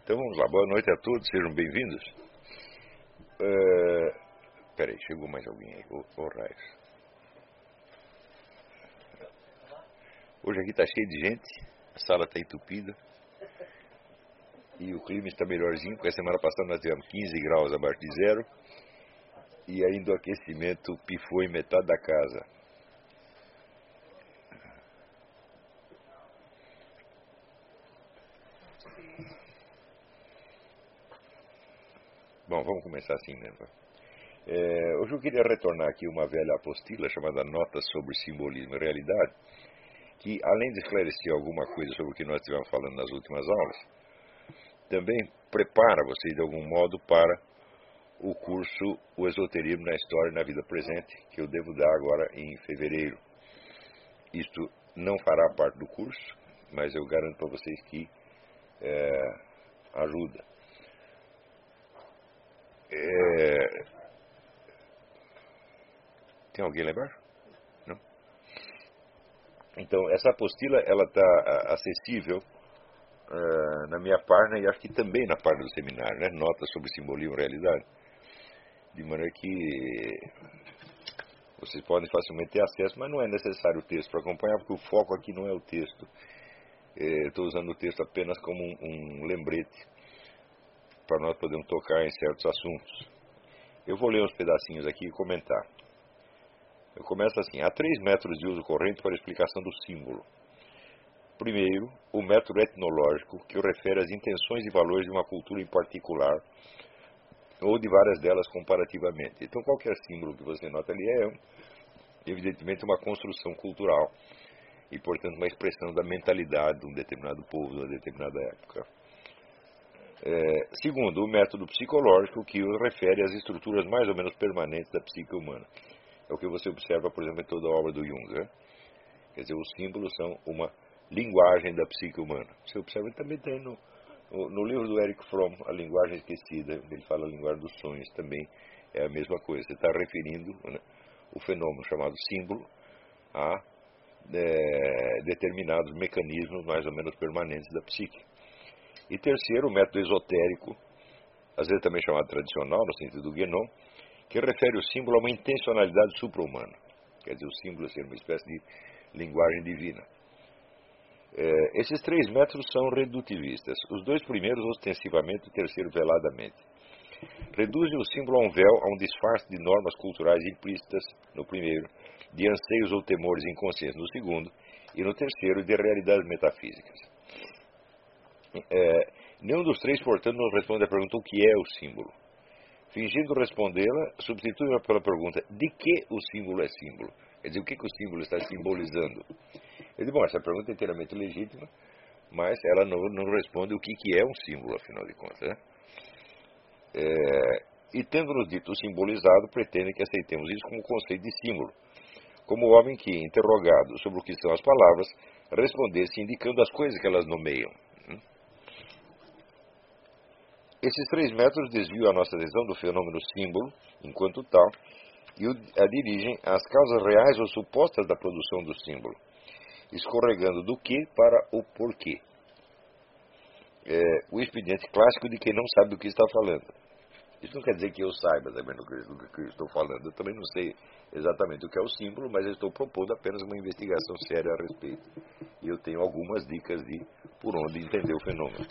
Então vamos lá, boa noite a todos, sejam bem-vindos. Peraí, chegou mais alguém aí, ô raios. Hoje aqui está cheio de gente, a sala está entupida e o clima está melhorzinho, porque a semana passada nós tivemos 15 graus abaixo de zero e ainda o aquecimento pifou em metade da casa. Bom, vamos começar assim mesmo. Hoje eu queria retornar aqui uma velha apostila chamada Notas sobre Simbolismo e Realidade, que além de esclarecer alguma coisa sobre o que nós estivemos falando nas últimas aulas, também prepara vocês de algum modo para o curso O Esoterismo na História e na Vida Presente, que eu devo dar agora em fevereiro. Isto não fará parte do curso, mas eu garanto para vocês que ajuda. Tem alguém lá embaixo? Não? Então, essa apostila ela está acessível na minha página e acho que também na página do seminário, né? Notas sobre Simbolismo e Realidade. De maneira que vocês podem facilmente ter acesso, mas não é necessário o texto para acompanhar, porque o foco aqui não é o texto. Estou usando o texto apenas como um lembrete para nós podermos tocar em certos assuntos. Eu vou ler uns pedacinhos aqui e comentar. Eu começo assim: há 3 métodos de uso corrente para a explicação do símbolo. Primeiro, o método etnológico, que refere às intenções e valores de uma cultura em particular, ou de várias delas comparativamente. Então, qualquer símbolo que você nota ali é, evidentemente, uma construção cultural e, portanto, uma expressão da mentalidade de um determinado povo, de uma determinada época. Segundo, o método psicológico, que refere às estruturas mais ou menos permanentes da psique humana. É o que você observa, por exemplo, em toda a obra do Jung, né? Quer dizer, os símbolos são uma linguagem da psique humana. Você observa, também tem no livro do Erich Fromm, A Linguagem Esquecida, ele fala a linguagem dos sonhos, também é a mesma coisa. Você está referindo, né, o fenômeno chamado símbolo a determinados mecanismos mais ou menos permanentes da psique. E terceiro, o método esotérico, às vezes também chamado tradicional, no sentido do Guénon, que refere o símbolo a uma intencionalidade supra-humana. Quer dizer, o símbolo ser uma espécie de linguagem divina. Esses 3 métodos são redutivistas. Os 2 primeiros ostensivamente, o terceiro veladamente. Reduzem o símbolo a um véu, a um disfarce de normas culturais implícitas, no primeiro, de anseios ou temores inconscientes, no segundo, e no terceiro, de realidades metafísicas. Nenhum dos 3, portanto, nos responde à pergunta: o que é o símbolo? Fingindo respondê-la, substitui-a pela pergunta: de que o símbolo é símbolo? Quer dizer, o que o símbolo está simbolizando? Eu digo, bom, essa pergunta é inteiramente legítima, mas ela não responde o que é um símbolo, afinal de contas, né? E tendo-nos dito o simbolizado, pretende que aceitemos isso como conceito de símbolo, como o homem que, interrogado sobre o que são as palavras, respondesse indicando as coisas que elas nomeiam. Esses 3 métodos desviam a nossa atenção do fenômeno símbolo, enquanto tal, e a dirigem às causas reais ou supostas da produção do símbolo, escorregando do que para o porquê. O expediente clássico de quem não sabe do que está falando. Isso não quer dizer que eu saiba também do que eu estou falando. Eu também não sei exatamente o que é o símbolo, mas eu estou propondo apenas uma investigação séria a respeito. E eu tenho algumas dicas de por onde entender o fenômeno.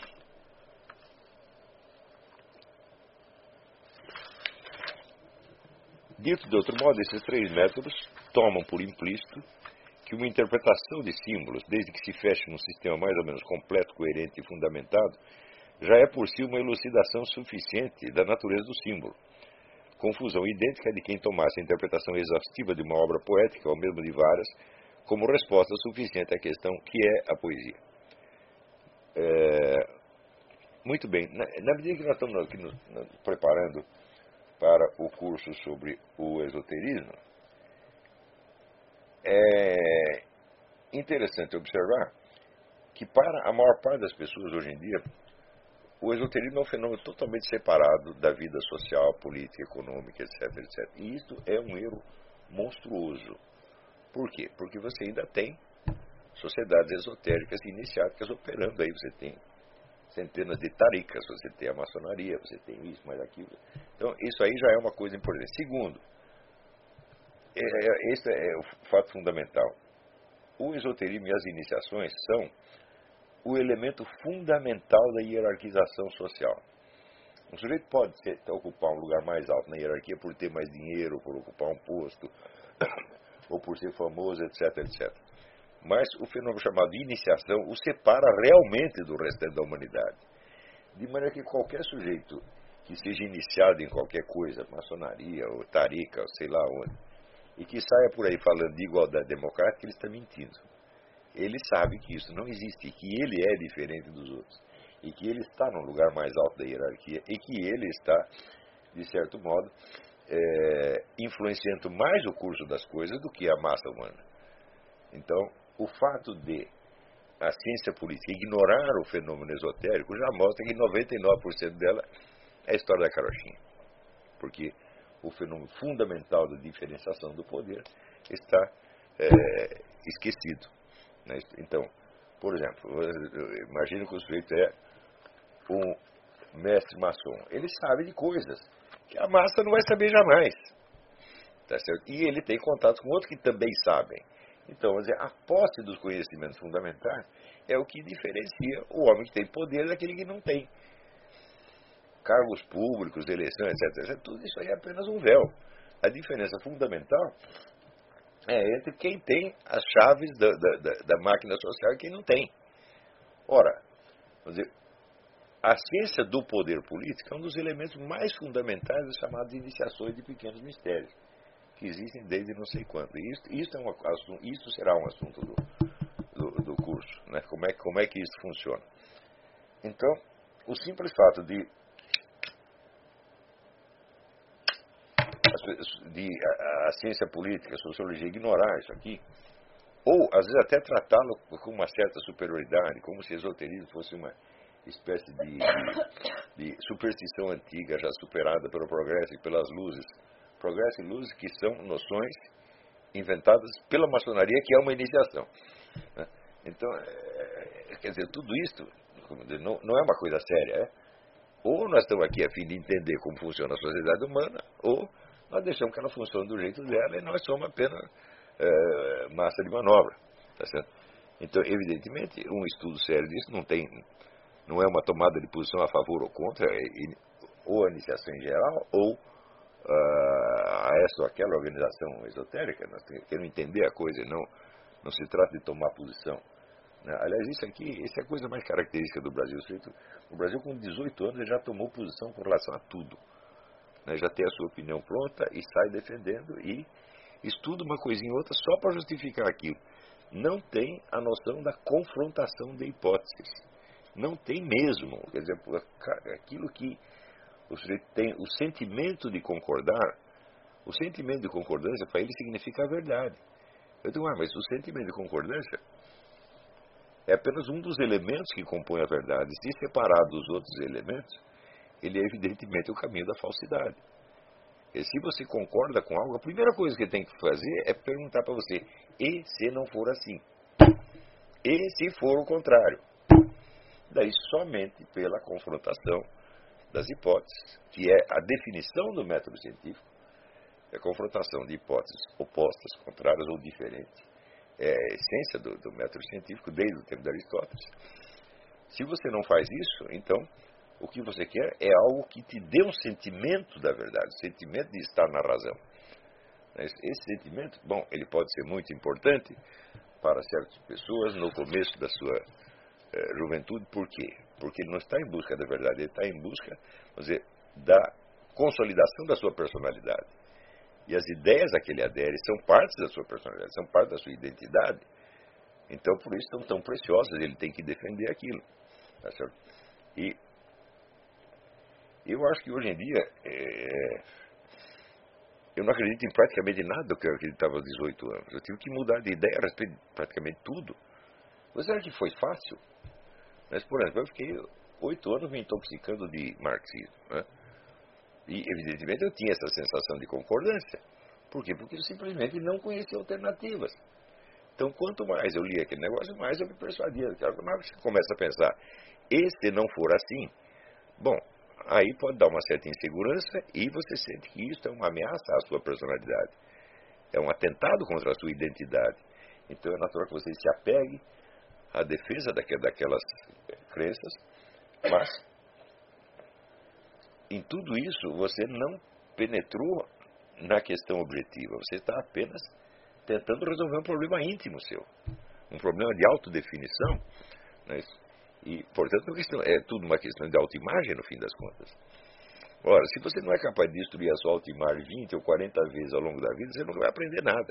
Dito de outro modo, esses 3 métodos tomam por implícito que uma interpretação de símbolos, desde que se feche num sistema mais ou menos completo, coerente e fundamentado, já é por si uma elucidação suficiente da natureza do símbolo. Confusão idêntica de quem tomasse a interpretação exaustiva de uma obra poética, ou mesmo de várias, como resposta suficiente à questão que é a poesia. Muito bem, na medida que nós estamos aqui nos preparando para o curso sobre o esoterismo, é interessante observar que para a maior parte das pessoas hoje em dia, o esoterismo é um fenômeno totalmente separado da vida social, política, econômica, etc, etc. E isto é um erro monstruoso. Por quê? Porque você ainda tem sociedades esotéricas e iniciáticas operando aí. Você centenas de taricas, você tem a maçonaria, você tem isso, mais aquilo. Então, isso aí já é uma coisa importante. Segundo, esse é o fato fundamental. O esoterismo e as iniciações são o elemento fundamental da hierarquização social. Um sujeito pode ocupar um lugar mais alto na hierarquia por ter mais dinheiro, por ocupar um posto, ou por ser famoso, etc, etc. Mas o fenômeno chamado de iniciação o separa realmente do restante da humanidade. De maneira que qualquer sujeito que seja iniciado em qualquer coisa, maçonaria, ou tarica, ou sei lá onde, e que saia por aí falando de igualdade democrática, ele está mentindo. Ele sabe que isso não existe, que ele é diferente dos outros, e que ele está no lugar mais alto da hierarquia, e que ele está, de certo modo, influenciando mais o curso das coisas do que a massa humana. Então, o fato de a ciência política ignorar o fenômeno esotérico já mostra que 99% dela é a história da carochinha. Porque o fenômeno fundamental da diferenciação do poder está esquecido. Né? Então, por exemplo, imagine que o sujeito é um mestre maçom. Ele sabe de coisas que a massa não vai saber jamais. Tá certo? E ele tem contato com outros que também sabem. Então, quer dizer, a posse dos conhecimentos fundamentais é o que diferencia o homem que tem poder daquele que não tem. Cargos públicos, eleições, etc. Tudo isso aí é apenas um véu. A diferença fundamental é entre quem tem as chaves da máquina social e quem não tem. Ora, vamos dizer, a ciência do poder político é um dos elementos mais fundamentais das chamadas iniciações de pequenos mistérios, que existem desde não sei quando. E isso será um assunto do curso, né? Como é que isso funciona. Então, o simples fato de a ciência política, a sociologia ignorar isso aqui, ou às vezes até tratá-lo com uma certa superioridade, como se esoterismo fosse uma espécie de superstição antiga já superada pelo progresso e pelas luzes. Progresso e luzes que são noções inventadas pela maçonaria, que é uma iniciação. Então, quer dizer, tudo isso não é uma coisa séria. Ou nós estamos aqui a fim de entender como funciona a sociedade humana, ou nós deixamos que ela funcione do jeito dela e nós somos apenas massa de manobra. Tá certo? Então, evidentemente, um estudo sério disso não é uma tomada de posição a favor ou contra, ou a iniciação em geral, ou a essa ou aquela organização esotérica. Nós queremos entender a coisa e não se trata de tomar posição. Aliás, isso é a coisa mais característica do Brasil. O Brasil, com 18 anos, ele já tomou posição com relação a tudo. Já tem a sua opinião pronta e sai defendendo e estuda uma coisinha ou outra só para justificar aquilo. Não tem a noção da confrontação de hipóteses. Não tem mesmo. Quer dizer, aquilo que o sujeito tem, o sentimento de concordar, o sentimento de concordância para ele significa a verdade. Eu digo, mas o sentimento de concordância é apenas um dos elementos que compõe a verdade. Se separado dos outros elementos, ele é evidentemente o caminho da falsidade. E se você concorda com algo, a primeira coisa que tem que fazer é perguntar para você, e se não for assim? E se for o contrário? Daí somente pela confrontação das hipóteses, que é a definição do método científico, é a confrontação de hipóteses opostas, contrárias ou diferentes. É a essência do método científico desde o tempo de Aristóteles. Se você não faz isso, então o que você quer é algo que te dê um sentimento da verdade, o sentimento de estar na razão. Esse sentimento, bom, ele pode ser muito importante para certas pessoas no começo da sua juventude. Por quê? Porque ele não está em busca da verdade, ele está em busca, vamos dizer, da consolidação da sua personalidade. E as ideias a que ele adere são partes da sua personalidade, são parte da sua identidade. Então, por isso, são tão preciosas, ele tem que defender aquilo. Tá certo? E eu acho que hoje em dia, eu não acredito em praticamente nada do que eu acreditava aos 18 anos. Eu tive que mudar de ideia a respeito de praticamente tudo. Você acha que foi fácil? Mas, por exemplo, eu fiquei 8 anos me intoxicando de marxismo. Né? E, evidentemente, eu tinha essa sensação de concordância. Por quê? Porque eu simplesmente não conhecia alternativas. Então, quanto mais eu lia aquele negócio, mais eu me persuadia. Mais você começa a pensar E se não for assim, bom, aí pode dar uma certa insegurança e você sente que isso é uma ameaça à sua personalidade. É um atentado contra a sua identidade. Então é natural que você se apegue à defesa daquelas crenças, mas em tudo isso você não penetrou na questão objetiva. Você está apenas tentando resolver um problema íntimo seu, um problema de autodefinição, né? E, portanto, é tudo uma questão de autoimagem, no fim das contas. Ora, se você não é capaz de destruir a sua autoimagem 20 ou 40 vezes ao longo da vida, você não vai aprender nada.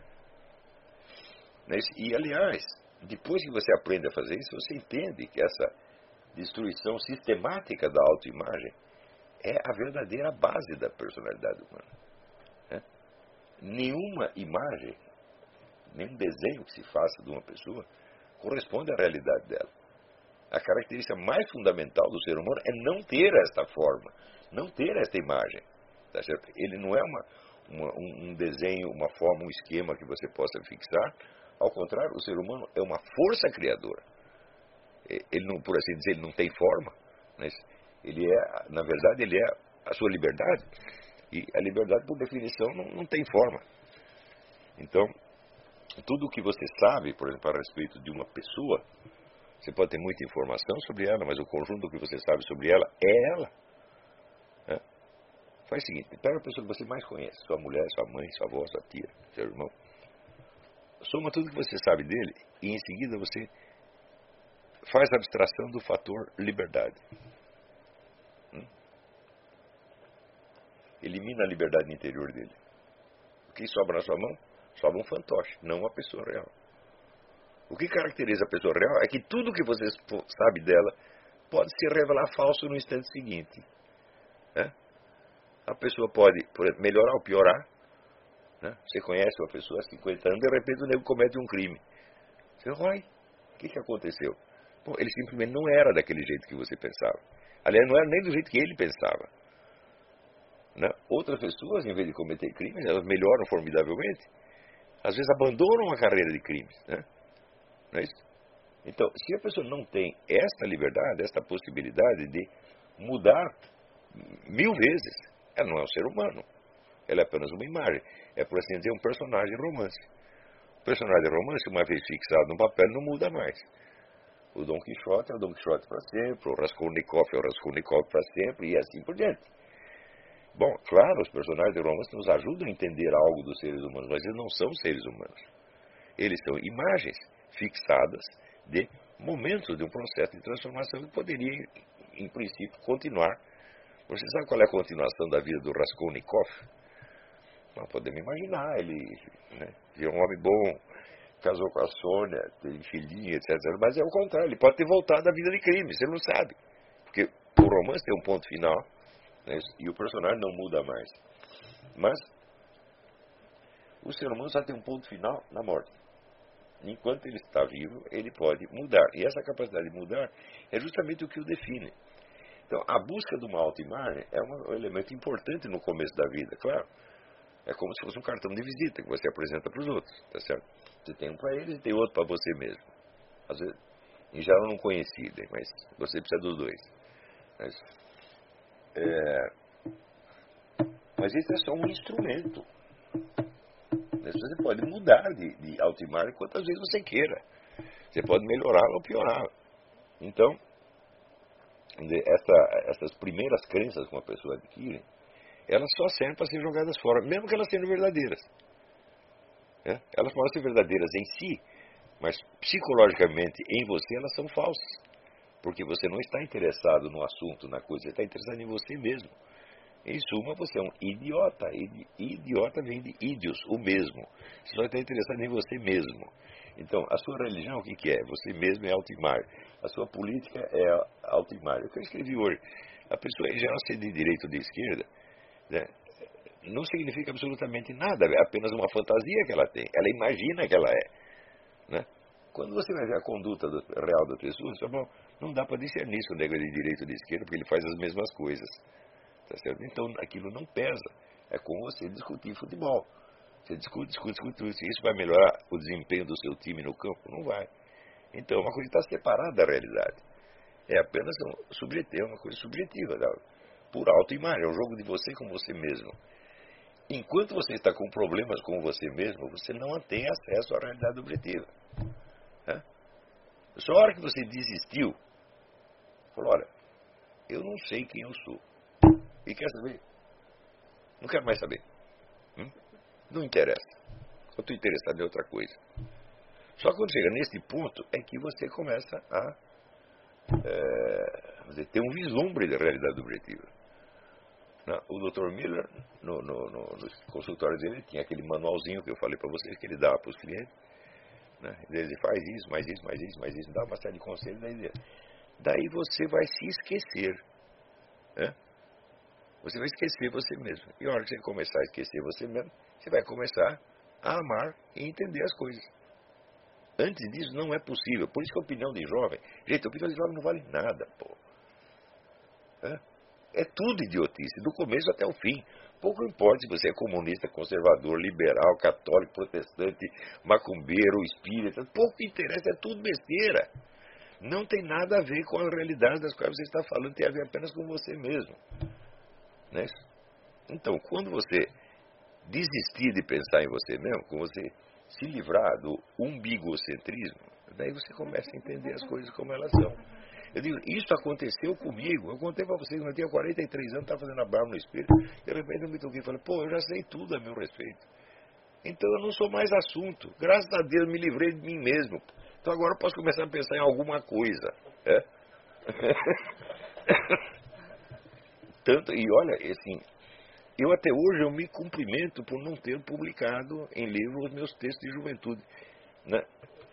Né? E, aliás, depois que você aprende a fazer isso, você entende que essa destruição sistemática da autoimagem é a verdadeira base da personalidade humana. Né? Nenhuma imagem, nenhum desenho que se faça de uma pessoa corresponde à realidade dela. A característica mais fundamental do ser humano é não ter esta forma, não ter esta imagem. Tá certo? Ele não é um desenho, uma forma, um esquema que você possa fixar. Ao contrário, o ser humano é uma força criadora. Ele não, por assim dizer, ele não tem forma, mas ele é, na verdade, ele é a sua liberdade. E a liberdade, por definição, não tem forma. Então, tudo o que você sabe, por exemplo, a respeito de uma pessoa, você pode ter muita informação sobre ela, mas o conjunto que você sabe sobre ela é ela. Faz o seguinte, pega a pessoa que você mais conhece, sua mulher, sua mãe, sua avó, sua tia, seu irmão. Soma tudo que você sabe dele e em seguida você faz a abstração do fator liberdade. Elimina a liberdade interior dele. O que sobra na sua mão? Sobra um fantoche, não uma pessoa real. O que caracteriza a pessoa real é que tudo que você sabe dela pode se revelar falso no instante seguinte. Né? A pessoa pode, por exemplo, melhorar ou piorar. Né? Você conhece uma pessoa há 50 anos, de repente o nego comete um crime. Você fala, o que aconteceu? Bom, ele simplesmente não era daquele jeito que você pensava. Aliás, não era nem do jeito que ele pensava. Né? Outras pessoas, em vez de cometer crimes, elas melhoram formidavelmente. Às vezes abandonam a carreira de crimes. Né? Não é isso? Então, se a pessoa não tem esta liberdade, esta possibilidade de mudar 1000 vezes, ela não é um ser humano. Ela é apenas uma imagem. É, por assim dizer, um personagem de romance. O personagem de romance, uma vez fixado no papel, não muda mais. O Dom Quixote é o Dom Quixote para sempre, o Raskolnikov é o Raskolnikov para sempre, e assim por diante. Bom, claro, os personagens de romance nos ajudam a entender algo dos seres humanos, mas eles não são seres humanos. Eles são imagens fixadas de momentos de um processo de transformação que poderia, em princípio, continuar. Você sabe qual é a continuação da vida do Raskolnikov? Nós podemos imaginar, ele virou um homem bom, casou com a Sônia, teve filhinho, etc. Mas é o contrário, ele pode ter voltado à vida de crime, você não sabe. Porque o romance tem um ponto final, né, e o personagem não muda mais. Mas o ser humano só tem um ponto final na morte. Enquanto ele está vivo, ele pode mudar. E essa capacidade de mudar é justamente o que o define. Então, a busca de uma autoimagem é um elemento importante no começo da vida, claro. É como se fosse um cartão de visita que você apresenta para os outros, tá certo? Você tem um para eles e tem outro para você mesmo. Às vezes, em geral não coincide, mas você precisa dos dois. Mas esse é só um instrumento. Você pode mudar de autoimagem quantas vezes você queira. Você pode melhorá-la ou piorá-la. Então, essas primeiras crenças que uma pessoa adquire, elas só servem para ser jogadas fora, mesmo que elas sejam verdadeiras. Elas podem ser verdadeiras em si, mas psicologicamente em você elas são falsas. Porque você não está interessado no assunto, na coisa, você está interessado em você mesmo. Em suma, você é um idiota. Idiota vem de ídios, o mesmo. Você só está interessado em você mesmo. Então, a sua religião, o que é? Você mesmo é autoimagem. A sua política é autoimagem. O que eu escrevi hoje, a pessoa em geral ser de direita ou de esquerda, né, não significa absolutamente nada, é apenas uma fantasia que ela tem. Ela imagina que ela é. Né? Quando você vai ver a conduta real da pessoa, não dá para discernir se o nego é de direita ou de esquerda, porque ele faz as mesmas coisas. Tá certo? Então aquilo não pesa. É como você discutir futebol. Você discute. Isso vai melhorar o desempenho do seu time no campo? Não vai. Então é uma coisa que está separada da realidade. é apenas subjetivo, é uma coisa subjetiva, por autoimagem, é um jogo de você com você mesmo. Enquanto você está com problemas com você mesmo, você não tem acesso à realidade objetiva. Né? Só a hora que você desistiu, falou, olha, eu não sei quem eu sou. E quer saber? Não quero mais saber. Não interessa. Eu estou interessado em outra coisa. Só que quando chega nesse ponto é que você começa a ter um vislumbre da realidade objetiva. O Dr. Miller, no consultório dele, tinha aquele manualzinho que eu falei para vocês, que ele dava para os clientes. Né? Ele faz isso, mais isso, mais isso, mais isso, dá uma série de conselhos. Daí você vai se esquecer. Né? Você vai esquecer você mesmo. E a hora que você começar a esquecer você mesmo, você vai começar a amar e entender as coisas. Antes disso não é possível. Por isso que a opinião de jovem... Gente, a opinião de jovem não vale nada, pô. É tudo idiotice, do começo até o fim. Pouco importa se você é comunista, conservador, liberal, católico, protestante, macumbeiro, espírita. Pouco interessa, é tudo besteira. Não tem nada a ver com a realidade das quais você está falando, tem a ver apenas com você mesmo. Né? Então, quando você desistir de pensar em você mesmo, quando você se livrar do umbigocentrismo, daí você começa a entender as coisas como elas são. Eu digo, isso aconteceu comigo. Eu contei para vocês, eu tinha 43 anos, estava fazendo a barba no espelho, de repente eu me toquei e falei, pô, eu já sei tudo a meu respeito. Então eu não sou mais assunto. Graças a Deus me livrei de mim mesmo. Então agora eu posso começar a pensar em alguma coisa. Tanto, e olha, assim, eu até hoje eu me cumprimento por não ter publicado em livro os meus textos de juventude. Né?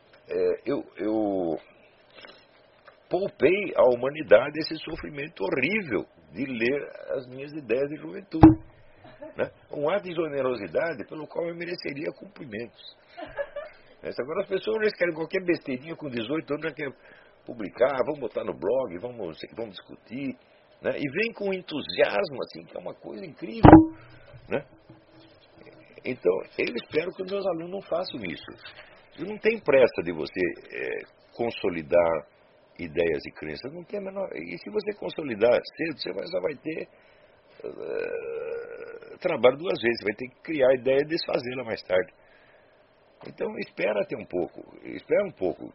Eu poupei à humanidade esse sofrimento horrível de ler as minhas ideias de juventude. Né? Um ato de generosidade pelo qual eu mereceria cumprimentos. Agora as pessoas querem qualquer besteirinha com 18 anos, já querem publicar, vamos botar no blog, vamos discutir. Né? E vem com entusiasmo, assim, que é uma coisa incrível. Né? Então, eu espero que os meus alunos não façam isso. Não tem pressa de você consolidar ideias e crenças. Não tem a menor... E se você consolidar cedo, você só vai ter trabalho duas vezes. Você vai ter que criar a ideia e desfazê-la mais tarde. Então, espera até um pouco. Espera um pouco.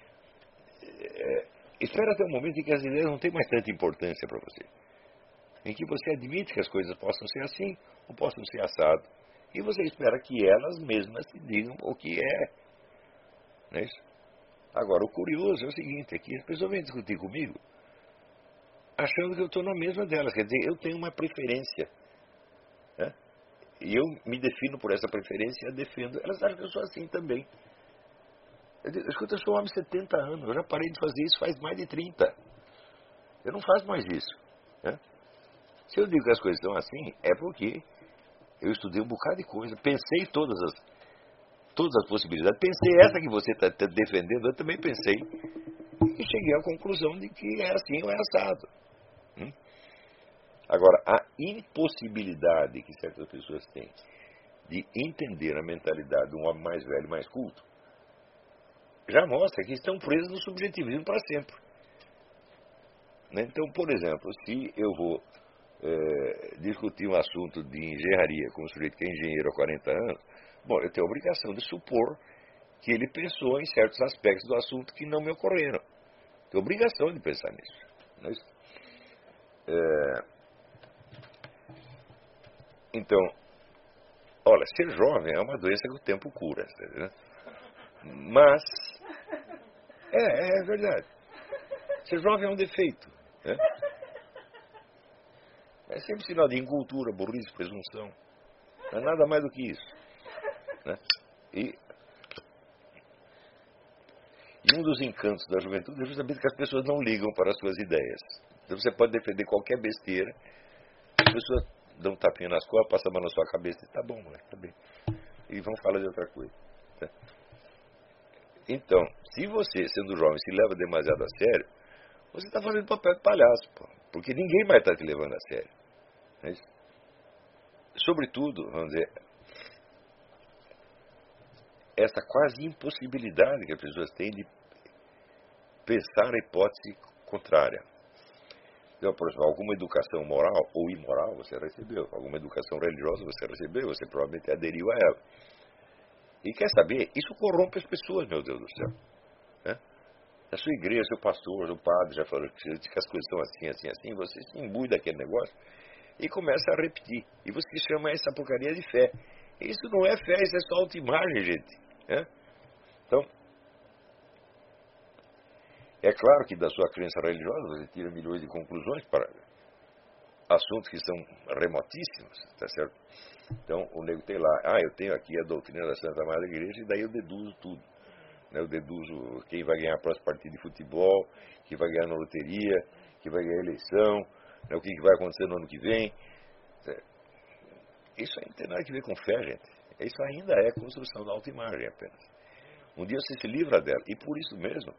Espera até um momento em que as ideias não têm mais tanta importância para você. Em que você admite que as coisas possam ser assim ou possam ser assado. E você espera que elas mesmas te digam o que é. Não é isso? Agora, o curioso é o seguinte, é que as pessoas vêm discutir comigo achando que eu estou na mesma delas. Quer dizer, eu tenho uma preferência. Né? E eu me defino por essa preferência e a defendo. Elas acham que eu sou assim também. Escuta, eu sou um homem de 70 anos, eu já parei de fazer isso faz mais de 30. Eu não faço mais isso. Né? Se eu digo que as coisas estão assim, é porque eu estudei um bocado de coisa, pensei todas as possibilidades, pensei essa que você está defendendo, eu também pensei. E cheguei à conclusão de que é assim ou é assado. Agora, a impossibilidade que certas pessoas têm de entender a mentalidade de um homem mais velho, mais culto, já mostra que estão presos no subjetivismo para sempre. Né? Então, por exemplo, se eu vou discutir um assunto de engenharia com um sujeito que é engenheiro há 40 anos, bom, eu tenho a obrigação de supor que ele pensou em certos aspectos do assunto que não me ocorreram. Tenho a obrigação de pensar nisso. Não é isso? Então, olha, ser jovem é uma doença que o tempo cura. Né? Mas, é verdade. Ser jovem é um defeito. Né? É sempre sinal de incultura, burrice, presunção. Não é nada mais do que isso. Né? E um dos encantos da juventude é justamente que as pessoas não ligam para as suas ideias. Então você pode defender qualquer besteira, as pessoas dão um tapinha nas costas, passam a mão na sua cabeça e tá bom, moleque, tá bem. E vão falar de outra coisa. Tá? Então, se você, sendo jovem, se leva demasiado a sério, você está fazendo papel de palhaço, pô, porque ninguém mais está te levando a sério. Mas, sobretudo, vamos dizer, essa quase impossibilidade que as pessoas têm de pensar a hipótese contrária. Então, por exemplo, alguma educação moral ou imoral você recebeu, alguma educação religiosa você recebeu, você provavelmente aderiu a ela. E quer saber? Isso corrompe as pessoas, meu Deus do céu. Né? A sua igreja, seu pastor, o padre já falou que as coisas estão assim, assim, assim, você se imbui daquele negócio e começa a repetir. E você chama essa porcaria de fé. Isso não é fé, isso é só autoimagem, gente. Né? Então, é claro que da sua crença religiosa você tira milhões de conclusões para assuntos que são remotíssimos, tá certo? Então, o nego tem lá, eu tenho aqui a doutrina da Santa Madre Igreja e daí eu deduzo tudo. Né? Eu deduzo quem vai ganhar a próxima partida de futebol, quem vai ganhar na loteria, quem vai ganhar a eleição, né? O que vai acontecer no ano que vem. Isso aí não tem nada a ver com fé, gente. Isso ainda é construção da autoimagem apenas. Um dia você se livra dela. E por isso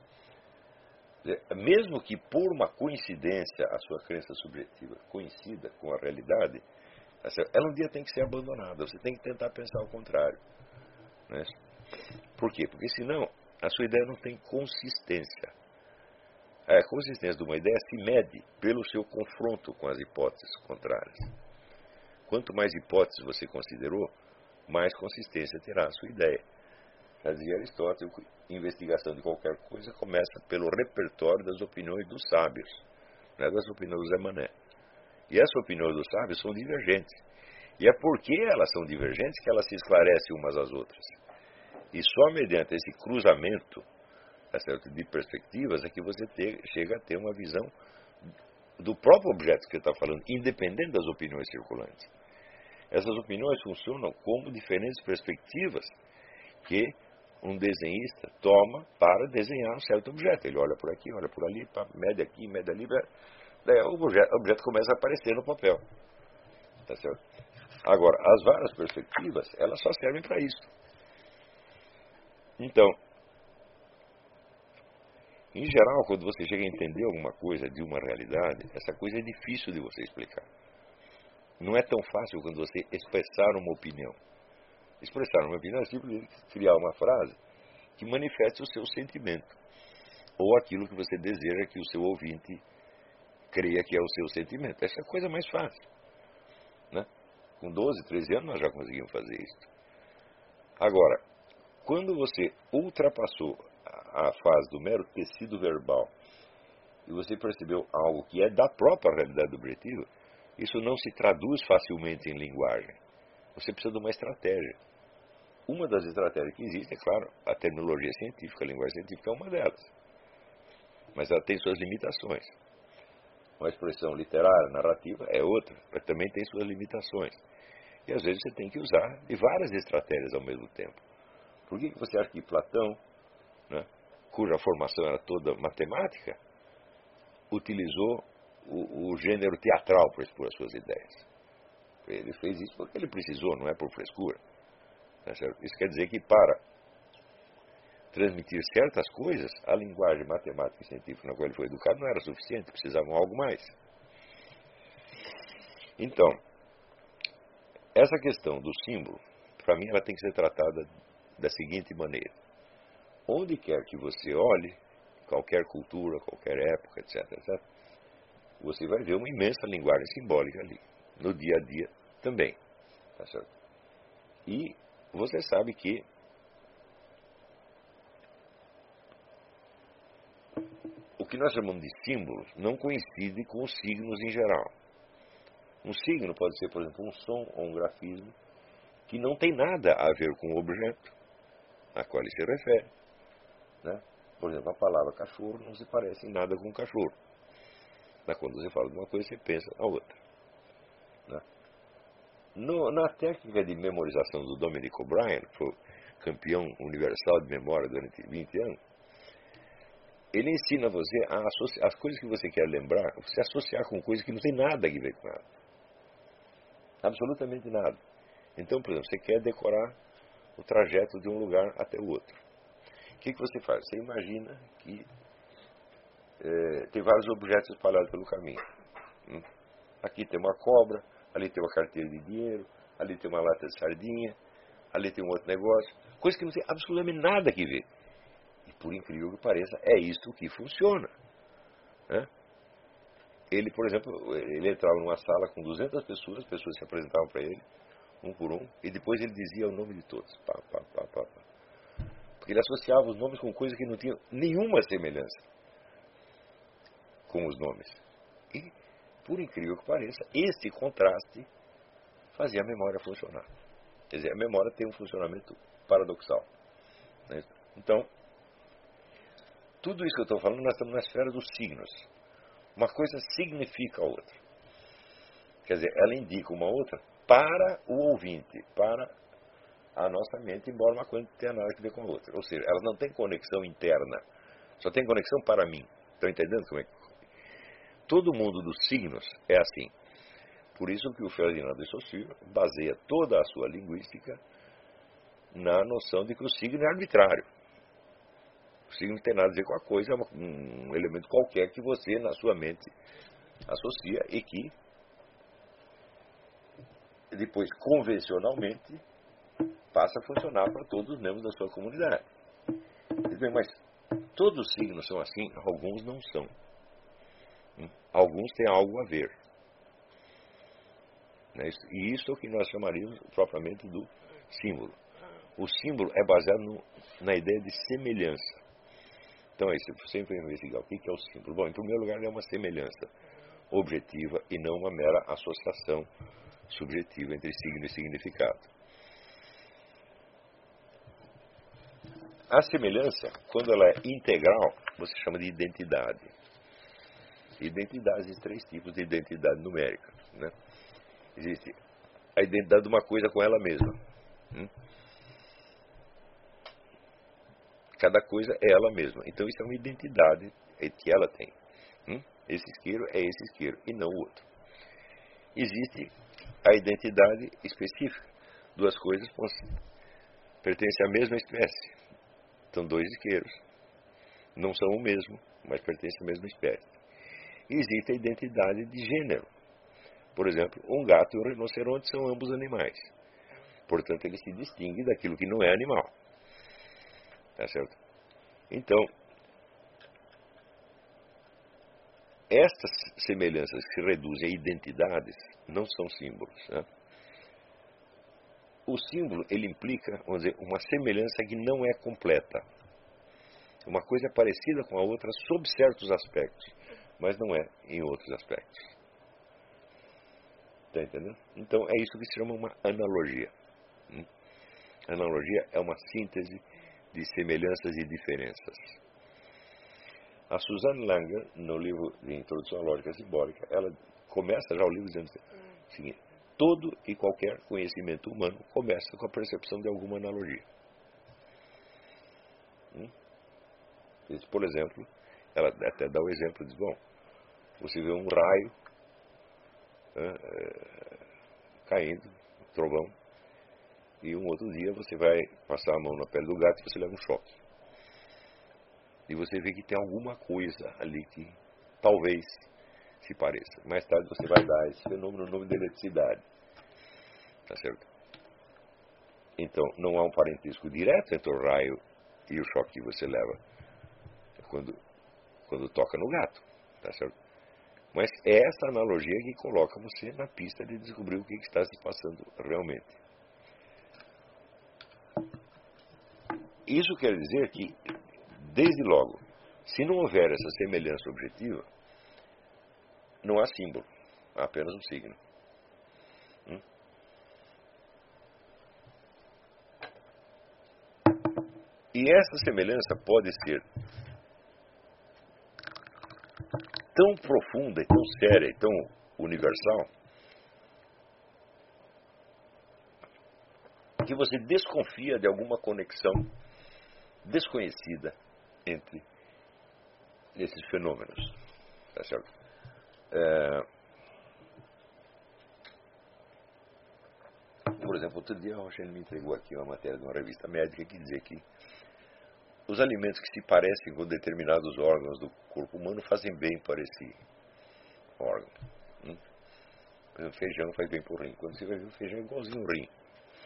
mesmo que por uma coincidência a sua crença subjetiva coincida com a realidade, ela um dia tem que ser abandonada. Você tem que tentar pensar ao contrário. Né? Por quê? Porque senão a sua ideia não tem consistência. A consistência de uma ideia se mede pelo seu confronto com as hipóteses contrárias. Quanto mais hipóteses você considerou, mais consistência terá a sua ideia. Já dizia Aristóteles, a investigação de qualquer coisa começa pelo repertório das opiniões dos sábios, não é das opiniões do Zé Mané. E essas opiniões dos sábios são divergentes. E é porque elas são divergentes que elas se esclarecem umas às outras. E só mediante esse cruzamento, tá certo, de perspectivas é que você chega a ter uma visão do próprio objeto que você está falando, independente das opiniões circulantes. Essas opiniões funcionam como diferentes perspectivas que um desenhista toma para desenhar um certo objeto. Ele olha por aqui, olha por ali, mede aqui, mede ali, daí o objeto começa a aparecer no papel. Tá certo? Agora, as várias perspectivas, elas só servem para isso. Então, em geral, quando você chega a entender alguma coisa de uma realidade, essa coisa é difícil de você explicar. Não é tão fácil quando você expressar uma opinião. Expressar uma opinião é simplesmente criar uma frase que manifeste o seu sentimento, ou aquilo que você deseja que o seu ouvinte creia que é o seu sentimento. Essa é a coisa mais fácil. Né? Com 12, 13 anos nós já conseguimos fazer isso. Agora, quando você ultrapassou a fase do mero tecido verbal e você percebeu algo que é da própria realidade objetiva, isso não se traduz facilmente em linguagem. Você precisa de uma estratégia. Uma das estratégias que existe, é claro, a terminologia científica, a linguagem científica é uma delas. Mas ela tem suas limitações. Uma expressão literária, narrativa, é outra, mas também tem suas limitações. E às vezes você tem que usar de várias estratégias ao mesmo tempo. Por que você acha que Platão, né, cuja formação era toda matemática, utilizou o gênero teatral para expor as suas ideias? Ele fez isso porque ele precisou, não é por frescura. Tá certo? Isso quer dizer que para transmitir certas coisas, a linguagem matemática e científica na qual ele foi educado não era suficiente, precisavam algo mais. Então, essa questão do símbolo, para mim, ela tem que ser tratada da seguinte maneira. Onde quer que você olhe, qualquer cultura, qualquer época, etc., etc., você vai ver uma imensa linguagem simbólica ali, no dia a dia também. Tá certo? E você sabe que o que nós chamamos de símbolos não coincide com os signos em geral. Um signo pode ser, por exemplo, um som ou um grafismo que não tem nada a ver com o objeto a qual ele se refere. Né? Por exemplo, a palavra cachorro não se parece em nada com cachorro. Mas quando você fala de uma coisa, você pensa na outra. Né? Na técnica de memorização do Dominic O'Brien, que foi campeão universal de memória durante 20 anos, ele ensina você a associar as coisas que você quer lembrar, você associar com coisas que não tem nada a ver com nada. Absolutamente nada. Então, por exemplo, você quer decorar o trajeto de um lugar até o outro. O que você faz? Você imagina que tem vários objetos espalhados pelo caminho. Aqui tem uma cobra, ali tem uma carteira de dinheiro, ali tem uma lata de sardinha, ali tem um outro negócio. Coisa que não tem absolutamente nada a ver. E por incrível que pareça, é isso que funciona. né? Ele, por exemplo, ele entrava numa sala com 200 pessoas, as pessoas se apresentavam para ele, um por um, e depois ele dizia o nome de todos. Pá, pá, pá, pá, pá. Porque ele associava os nomes com coisas que não tinham nenhuma semelhança com os nomes. E, por incrível que pareça, este contraste fazia a memória funcionar. Quer dizer, a memória tem um funcionamento paradoxal, né? Então, tudo isso que eu estou falando, nós estamos na esfera dos signos. Uma coisa significa a outra. Quer dizer, ela indica uma outra para o ouvinte, para a nossa mente, embora uma coisa não tenha nada a ver com a outra. Ou seja, ela não tem conexão interna, só tem conexão para mim. Estão entendendo como é que... Todo mundo dos signos é assim. Por isso que o Ferdinand de Saussure baseia toda a sua linguística na noção de que o signo é arbitrário. O signo não tem nada a ver com a coisa, é um elemento qualquer que você, na sua mente, associa e que, depois, convencionalmente, passa a funcionar para todos os membros da sua comunidade. Mas todos os signos são assim? Alguns não são. Alguns têm algo a ver. E isso é o que nós chamaríamos propriamente do símbolo. O símbolo é baseado na ideia de semelhança. Então, você sempre investigar o que é o símbolo. Bom, em primeiro lugar, é uma semelhança objetiva e não uma mera associação subjetiva entre signo e significado. A semelhança, quando ela é integral, você chama de identidade. Identidade, existem 3 tipos de identidade numérica, né? Existe a identidade de uma coisa com ela mesma. Cada coisa é ela mesma. Então isso é uma identidade que ela tem. Esse isqueiro é esse isqueiro e não o outro. Existe a identidade específica. 2 coisas pertencem à mesma espécie. Então 2 isqueiros. Não são o mesmo, mas pertencem à mesma espécie. E existe a identidade de gênero. Por exemplo, um gato e um rinoceronte são ambos animais. Portanto, ele se distingue daquilo que não é animal. Tá certo? Então, estas semelhanças que se reduzem a identidades não são símbolos, né? O símbolo, ele implica, vamos dizer, uma semelhança que não é completa. Uma coisa é parecida com a outra sob certos aspectos, mas não é em outros aspectos. Está entendendo? Então, é isso que se chama uma analogia. Analogia é uma síntese de semelhanças e diferenças. A Suzanne Langer, no livro de Introdução à Lógica Simbólica, ela começa já o livro dizendo o seguinte: todo e qualquer conhecimento humano começa com a percepção de alguma analogia. Por exemplo, ela até dá o exemplo, diz, bom, você vê um raio caindo, um trovão, e um outro dia você vai passar a mão na pele do gato e você leva um choque. E você vê que tem alguma coisa ali que talvez se pareça. Mais tarde você vai dar esse fenômeno o nome de eletricidade. Tá certo? Então, não há um parentesco direto entre o raio e o choque que você leva quando toca no gato. Tá certo? Mas é essa analogia que coloca você na pista de descobrir o que está se passando realmente. Isso quer dizer que, desde logo, se não houver essa semelhança objetiva, não há símbolo, há apenas um signo. E essa semelhança pode ser tão profunda, e tão séria, e tão universal, que você desconfia de alguma conexão desconhecida entre esses fenômenos. Tá certo? Por exemplo, outro dia a Rochelle me entregou aqui uma matéria de uma revista médica que dizia que os alimentos que se parecem com determinados órgãos do corpo humano fazem bem para esse órgão. Por exemplo, feijão faz bem para o rim. Quando você vai ver o feijão é igualzinho ao rim.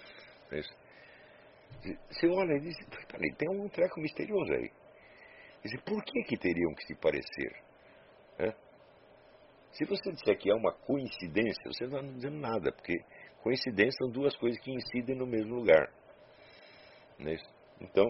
Você olha e diz, tem um treco misterioso aí. Por que teriam que se parecer? Né? Se você disser que é uma coincidência, você não está dizendo nada, porque coincidência são duas coisas que incidem no mesmo lugar. Não é isso? Então,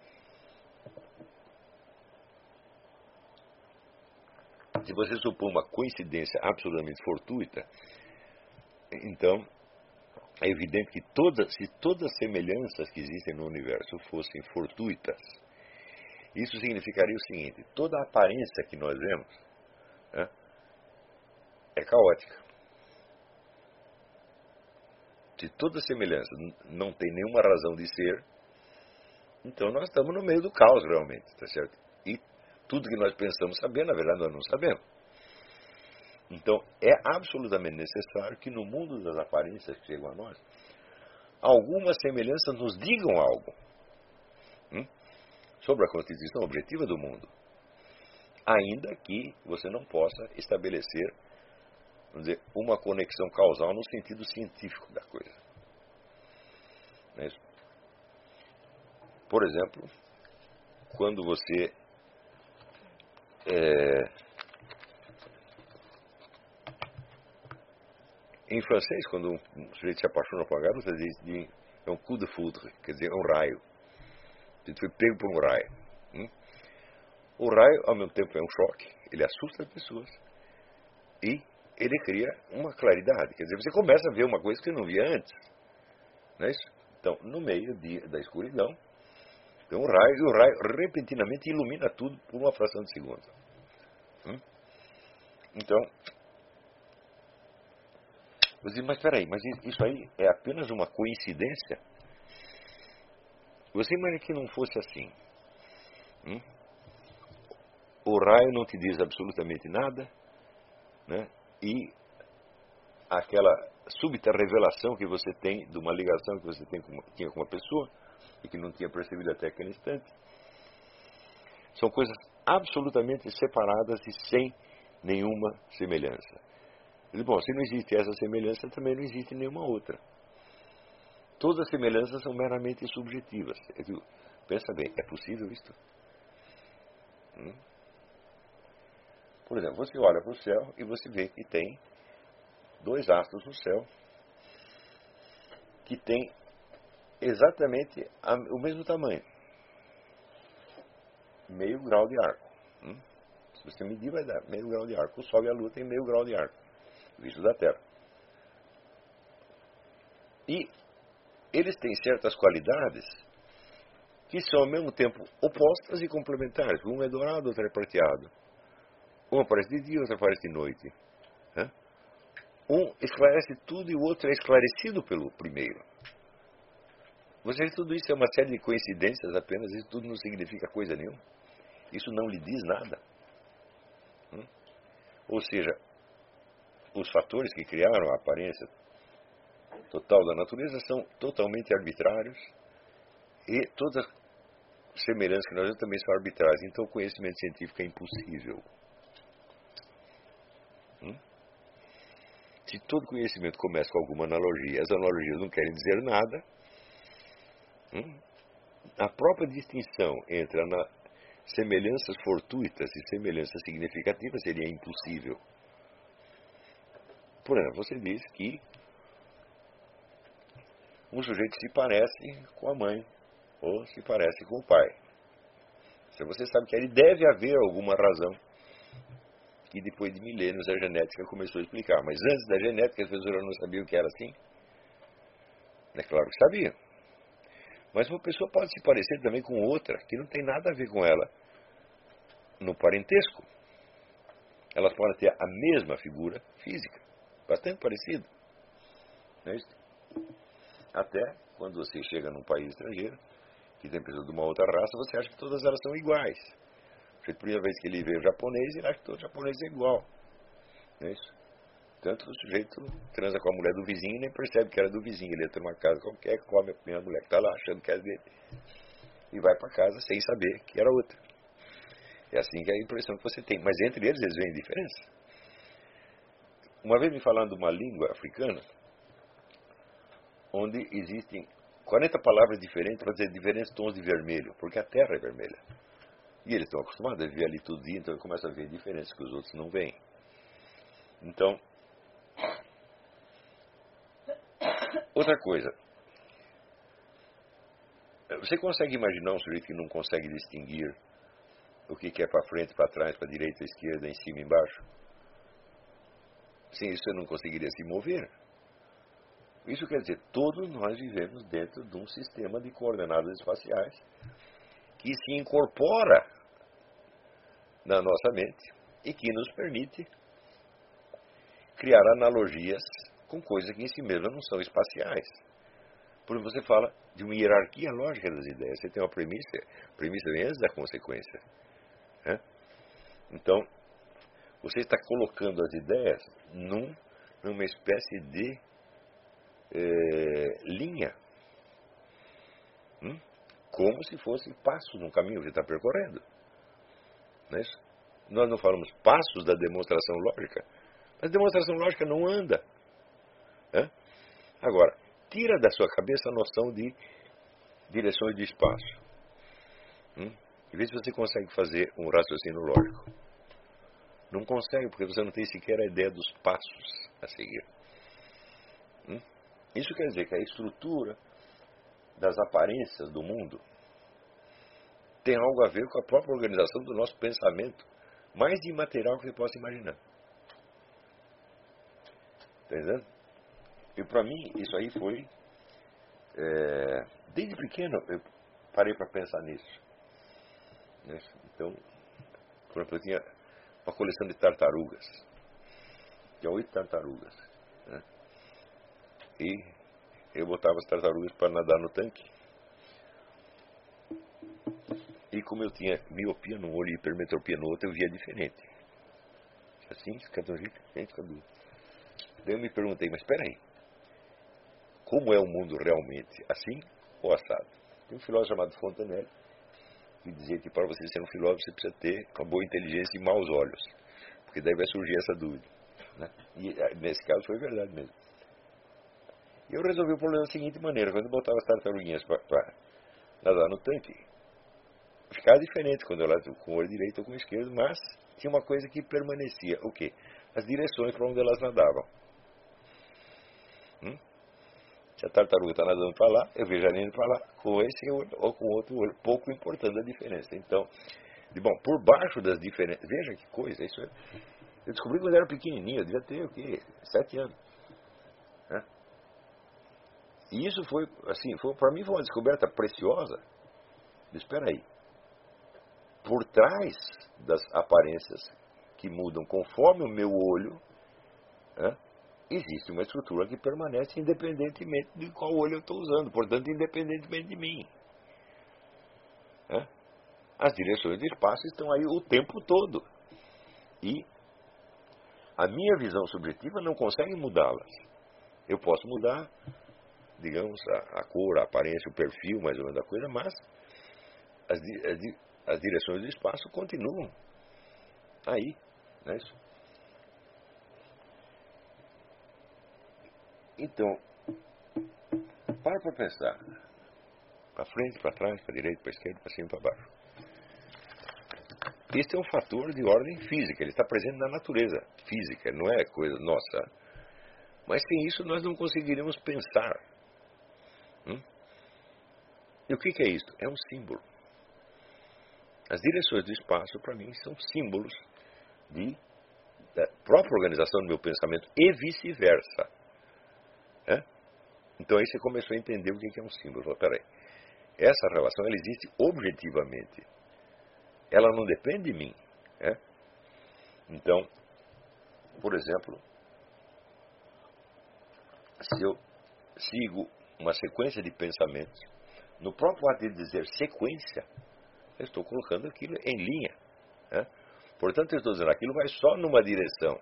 se você supor uma coincidência absolutamente fortuita, então é evidente que se todas as semelhanças que existem no universo fossem fortuitas, isso significaria o seguinte: toda a aparência que nós vemos, né, é caótica. Se toda semelhança não tem nenhuma razão de ser, então nós estamos no meio do caos realmente, tá certo? E tudo que nós pensamos saber, na verdade nós não sabemos. Então é absolutamente necessário que no mundo das aparências que chegam a nós, algumas semelhanças nos digam algo sobre a constituição objetiva do mundo, ainda que você não possa estabelecer, vamos dizer, uma conexão causal no sentido científico da coisa. Não é isso? Por exemplo, quando você em francês, quando um sujeito se apaixona por uma garota, você diz é um coup de foudre, quer dizer, é um raio. Ele foi pego por um raio. O raio, ao mesmo tempo, é um choque, ele assusta as pessoas e ele cria uma claridade. Quer dizer, você começa a ver uma coisa que você não via antes. Não é isso? Então, no meio da escuridão, tem um raio, e o raio repentinamente ilumina tudo por uma fração de segundo. Então, você diz, mas espera aí, mas isso aí é apenas uma coincidência? Você imagina que não fosse assim. O raio não te diz absolutamente nada, né? E aquela súbita revelação que você tem de uma ligação que você tinha com uma pessoa e que não tinha percebido até aquele instante, são coisas absolutamente separadas e sem nenhuma semelhança. Bom, se não existe essa semelhança, também não existe nenhuma outra. Todas as semelhanças são meramente subjetivas. Pensa bem, é possível isto? Por exemplo, você olha para o céu e você vê que tem dois astros no céu que têm exatamente o mesmo tamanho. Meio grau de arco. Se você medir, vai dar meio grau de arco. O Sol e a Lua têm meio grau de arco, visto da Terra. E eles têm certas qualidades que são ao mesmo tempo opostas e complementares. Um é dourado, outro é prateado. Um aparece de dia, outro aparece de noite. Um esclarece tudo e o outro é esclarecido pelo primeiro. Você vê que tudo isso é uma série de coincidências apenas, isso tudo não significa coisa nenhuma. Isso não lhe diz nada. Ou seja, os fatores que criaram a aparência total da natureza são totalmente arbitrários e todas as semelhanças que nós temos também são arbitrárias. Então o conhecimento científico é impossível. Se todo conhecimento começa com alguma analogia, as analogias não querem dizer nada, a própria distinção entre semelhanças fortuitas e semelhanças significativas seria impossível. Por exemplo, você diz que um sujeito se parece com a mãe ou se parece com o pai. Se você sabe que ele deve haver alguma razão que depois de milênios a genética começou a explicar. Mas antes da genética as pessoas não sabiam que era assim. É claro que sabiam. Mas uma pessoa pode se parecer também com outra que não tem nada a ver com ela no parentesco. Elas podem ter a mesma figura física, bastante parecida. Não é isso? Até quando você chega num país estrangeiro, que tem pessoas de uma outra raça, você acha que todas elas são iguais. A primeira vez que ele vê o japonês, ele acha que todo japonês é igual. Não é isso? Tanto que o sujeito transa com a mulher do vizinho e nem percebe que era do vizinho. Ele entra numa casa qualquer, come a primeira mulher que está lá, achando que é dele, e vai para casa sem saber que era outra. É assim que é a impressão que você tem. Mas entre eles veem diferença. Uma vez me falando de uma língua africana, onde existem 40 palavras diferentes para dizer diferentes tons de vermelho, porque a terra é vermelha. E eles estão acostumados a viver ali todo dia, então começam a ver diferenças que os outros não veem. Então, outra coisa. Você consegue imaginar um sujeito que não consegue distinguir o que é para frente, para trás, para direita, esquerda, em cima e embaixo? Sem isso você não conseguiria se mover. Isso quer dizer, todos nós vivemos dentro de um sistema de coordenadas espaciais que se incorpora na nossa mente e que nos permite criar analogias com coisas que em si mesmas não são espaciais. Por exemplo, você fala de uma hierarquia lógica das ideias. Você tem uma premissa, a premissa vem antes da consequência. Né? Então, você está colocando as ideias numa espécie de linha. Como se fosse passos num caminho que você está percorrendo. Não é isso? Nós não falamos passos da demonstração lógica, mas a demonstração lógica não anda. Né? Agora, tira da sua cabeça a noção de direções de espaço. E vê se você consegue fazer um raciocínio lógico. Não consegue, porque você não tem sequer a ideia dos passos a seguir. Isso quer dizer que a estrutura das aparências do mundo tem algo a ver com a própria organização do nosso pensamento, mais imaterial que você possa imaginar. Está entendendo? E para mim, isso aí foi... desde pequeno, eu parei para pensar nisso. Então, por exemplo, eu tinha uma coleção de tartarugas. Tinha 8 tartarugas. Né? E eu botava as tartarugas para nadar no tanque. E como eu tinha miopia num olho e hipermetropia no outro, eu via diferente. Assim, cada um jeito diferente, cada um. Daí eu me perguntei, mas espera aí. Como é o mundo realmente? Assim ou assado? Tem um filósofo chamado Fontenelle que dizia que para você ser um filósofo você precisa ter uma boa inteligência e maus olhos. Porque daí vai surgir essa dúvida. Né? E nesse caso foi verdade mesmo. E eu resolvi o problema da seguinte maneira. Quando eu botava as tartaruguinhas para nadar no tanque, ficava diferente quando eu nadava com o olho direito ou com o esquerdo, mas tinha uma coisa que permanecia. O quê? As direções para onde elas nadavam. Se a tartaruga está nadando para lá, eu vejo ela indo para lá com esse olho ou com outro olho, pouco importando a diferença. Então, por baixo das diferenças, veja que coisa, isso eu descobri quando eu era pequenininho, eu devia ter o quê? 7 anos. Né? E isso foi, assim, para mim foi uma descoberta preciosa. Espera aí. Por trás das aparências que mudam conforme o meu olho, existe uma estrutura que permanece independentemente de qual olho eu estou usando, portanto, independentemente de mim. As direções do espaço estão aí o tempo todo. E a minha visão subjetiva não consegue mudá-las. Eu posso mudar, digamos, a cor, a aparência, o perfil, mais ou menos da coisa, mas as direções do espaço continuam aí. Não é isso? Então, para pensar. Para frente, para trás, para direita, para esquerda, para cima e para baixo. Este é um fator de ordem física, ele está presente na natureza física, não é coisa nossa. Mas sem isso nós não conseguiríamos pensar. E o que é isso? É um símbolo. As direções do espaço, para mim, são símbolos da própria organização do meu pensamento e vice-versa. Então aí você começou a entender o que é um símbolo. Peraí, essa relação ela existe objetivamente. Ela não depende de mim. Então, por exemplo, se eu sigo uma sequência de pensamentos, no próprio ato de dizer sequência, eu estou colocando aquilo em linha. Portanto, eu estou dizendo aquilo vai só numa direção.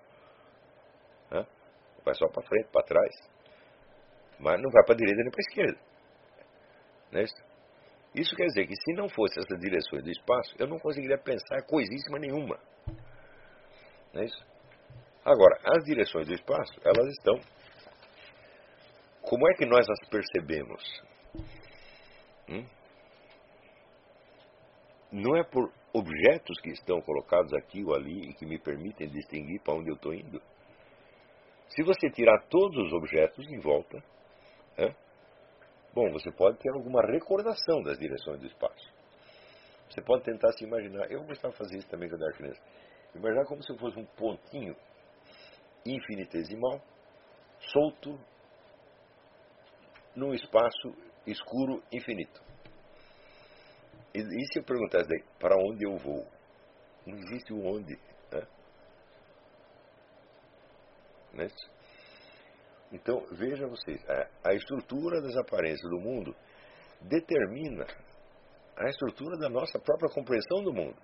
Vai só para frente, para trás. Mas não vai para a direita nem para a esquerda. Não é isso? Isso quer dizer que se não fosse essas direções do espaço, eu não conseguiria pensar coisíssima nenhuma. Não é isso? Agora, as direções do espaço, elas estão... Como é que nós as percebemos? Não é por objetos que estão colocados aqui ou ali e que me permitem distinguir para onde eu estou indo. Se você tirar todos os objetos em volta, bom, você pode ter alguma recordação das direções do espaço. Você pode tentar se imaginar. Eu gostava de fazer isso também quando era criança. Imaginar como se fosse um pontinho infinitesimal, solto, num espaço escuro infinito. E se eu perguntasse daí, para onde eu vou? Não existe o onde. Não é isso? Então, vejam vocês, a estrutura das aparências do mundo determina a estrutura da nossa própria compreensão do mundo.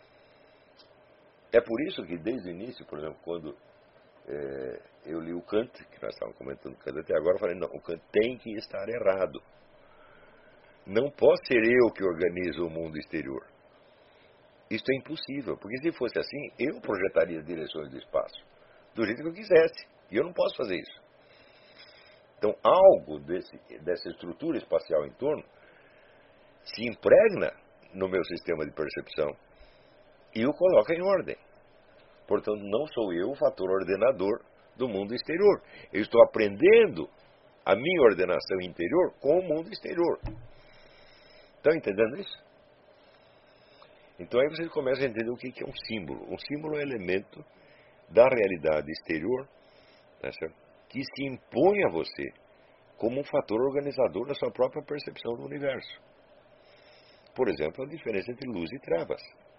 É por isso que, desde o início, por exemplo, quando eu li o Kant, que nós estávamos comentando Kant até agora, eu falei, não, o Kant tem que estar errado. Não posso ser eu que organizo o mundo exterior. Isso é impossível, porque se fosse assim, eu projetaria as direções do espaço, do jeito que eu quisesse, e eu não posso fazer isso. Então, algo dessa estrutura espacial em torno se impregna no meu sistema de percepção e o coloca em ordem. Portanto, não sou eu o fator ordenador do mundo exterior. Eu estou aprendendo a minha ordenação interior com o mundo exterior. Estão entendendo isso? Então aí vocês começam a entender o que é um símbolo. Um símbolo é um elemento da realidade exterior, né, que se impõe a você como um fator organizador da sua própria percepção do universo. Por exemplo, a diferença entre luz e trevas.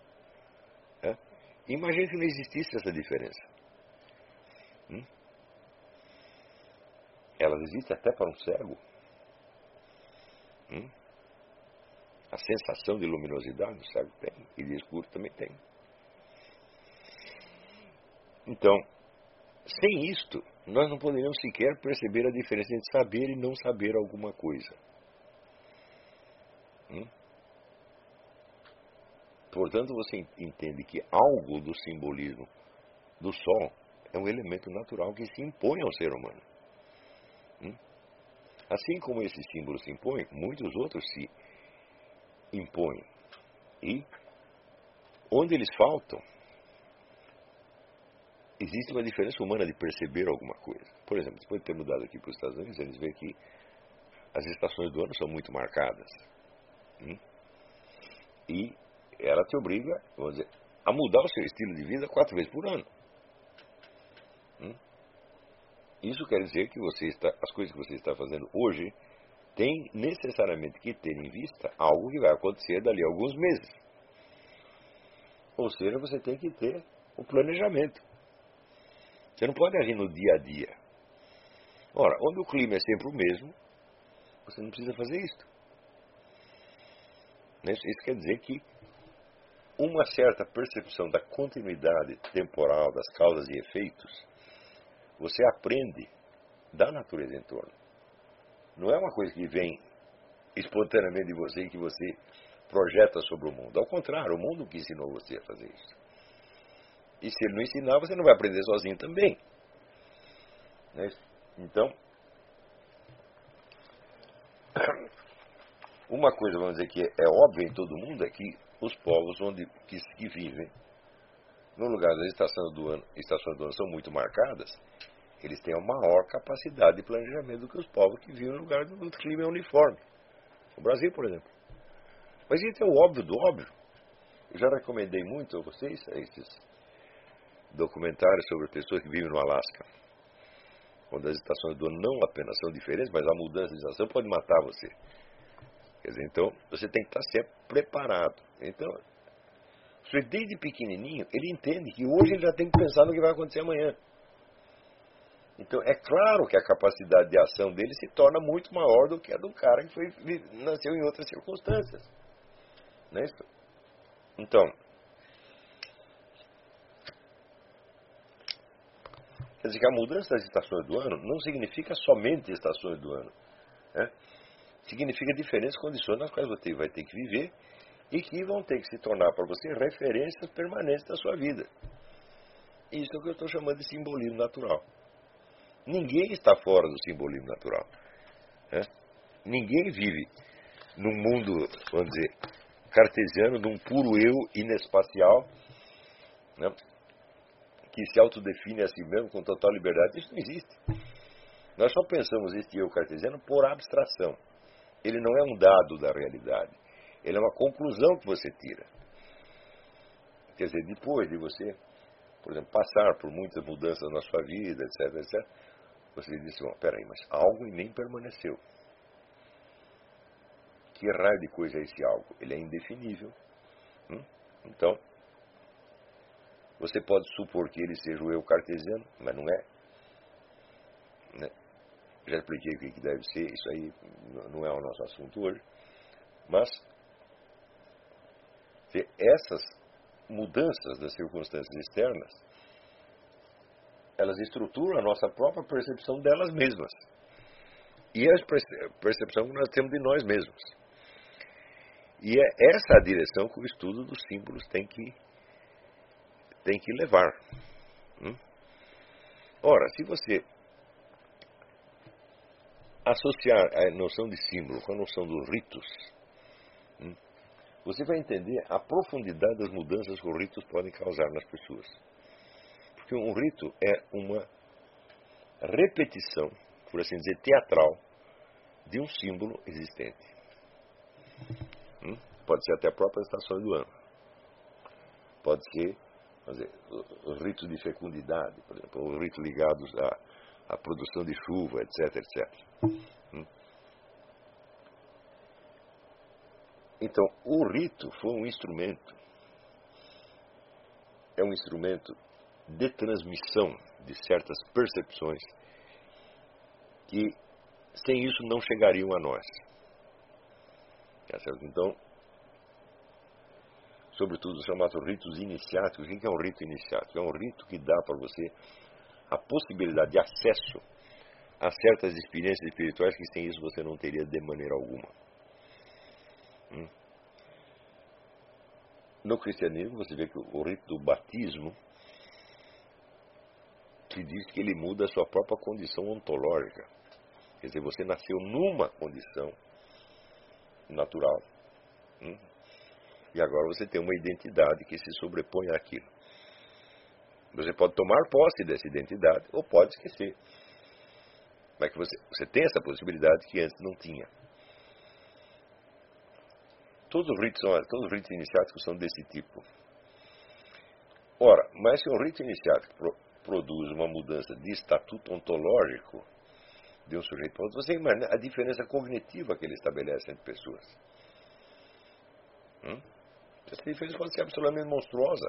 Imagine que não existisse essa diferença. Elas existem até para um cego. A sensação de luminosidade o cego tem, e de escuro também tem. Então, sem isto, nós não poderíamos sequer perceber a diferença entre saber e não saber alguma coisa. Portanto, você entende que algo do simbolismo do Sol é um elemento natural que se impõe ao ser humano. Assim como esse símbolo se impõe, muitos outros se impõem. E, onde eles faltam, existe uma diferença humana de perceber alguma coisa. Por exemplo, depois de ter mudado aqui para os Estados Unidos, eles veem que as estações do ano são muito marcadas. E ela te obriga, vamos dizer, a mudar o seu estilo de vida 4 vezes por ano. Isso quer dizer que as coisas que você está fazendo hoje têm necessariamente que ter em vista algo que vai acontecer dali a alguns meses. Ou seja, você tem que ter o planejamento. Você não pode agir no dia a dia. Ora, onde o clima é sempre o mesmo, você não precisa fazer isso. Isso quer dizer que uma certa percepção da continuidade temporal das causas e efeitos, você aprende da natureza em torno. Não é uma coisa que vem espontaneamente de você e que você projeta sobre o mundo. Ao contrário, o mundo que ensinou você a fazer isso. E se ele não ensinar, você não vai aprender sozinho também. Então, uma coisa, vamos dizer, que é óbvia em todo mundo é que os povos que vivem no lugar das estações do ano são muito marcadas, eles têm uma maior capacidade de planejamento do que os povos que vivem no lugar do clima uniforme. O Brasil, por exemplo. Mas isso é o óbvio do óbvio. Eu já recomendei muito a vocês esses documentários sobre pessoas que vivem no Alasca, onde as estações do ano não apenas são diferentes, mas a mudança de estação pode matar você. Quer dizer, então, você tem que estar sempre preparado. Então, desde pequenininho, ele entende que hoje ele já tem que pensar no que vai acontecer amanhã. Então, é claro que a capacidade de ação dele se torna muito maior do que a do cara que nasceu em outras circunstâncias. Não é isso? Então, quer dizer que a mudança das estações do ano não significa somente estações do ano. Significa diferentes condições nas quais você vai ter que viver e que vão ter que se tornar para você referências permanentes da sua vida. Isso é o que eu estou chamando de simbolismo natural. Ninguém está fora do simbolismo natural. Ninguém vive num mundo, vamos dizer, cartesiano de um puro eu inespacial, né, que se autodefine a si mesmo com total liberdade. Isso não existe. Nós só pensamos este eu cartesiano por abstração. Ele não é um dado da realidade. Ele é uma conclusão que você tira. Quer dizer, depois de você, por exemplo, passar por muitas mudanças na sua vida, etc, etc, você diz, bom, peraí, mas algo em mim permaneceu. Que raio de coisa é esse algo? Ele é indefinível. Então, você pode supor que ele seja o eu cartesiano, mas não é. Né? Já expliquei o que deve ser, isso aí não é o nosso assunto hoje. Mas, essas mudanças das circunstâncias externas, elas estruturam a nossa própria percepção delas mesmas. E a percepção que nós temos de nós mesmos. E é essa a direção que o estudo dos símbolos tem que levar. Ora, se você associar a noção de símbolo com a noção dos ritos, você vai entender a profundidade das mudanças que os ritos podem causar nas pessoas. Porque um rito é uma repetição, por assim dizer, teatral, de um símbolo existente. Pode ser até a própria estação do ano. Pode ser, os ritos de fecundidade, por exemplo, os ritos ligados à produção de chuva, etc, etc. Então, o rito foi um instrumento, é um instrumento de transmissão de certas percepções que, sem isso, não chegariam a nós. Tá certo? Então, sobretudo os chamados ritos iniciáticos. O que é um rito iniciático? É um rito que dá para você a possibilidade de acesso a certas experiências espirituais que sem isso você não teria de maneira alguma. No cristianismo você vê que o rito do batismo que diz que ele muda a sua própria condição ontológica. Quer dizer, você nasceu numa condição natural. E agora você tem uma identidade que se sobrepõe àquilo. Você pode tomar posse dessa identidade ou pode esquecer. Mas que você tem essa possibilidade que antes não tinha. Todos os ritos iniciáticos são desse tipo. Ora, mas se um rito iniciático produz uma mudança de estatuto ontológico de um sujeito para outro, você imagina a diferença cognitiva que ele estabelece entre pessoas. Essa diferença pode ser absolutamente monstruosa.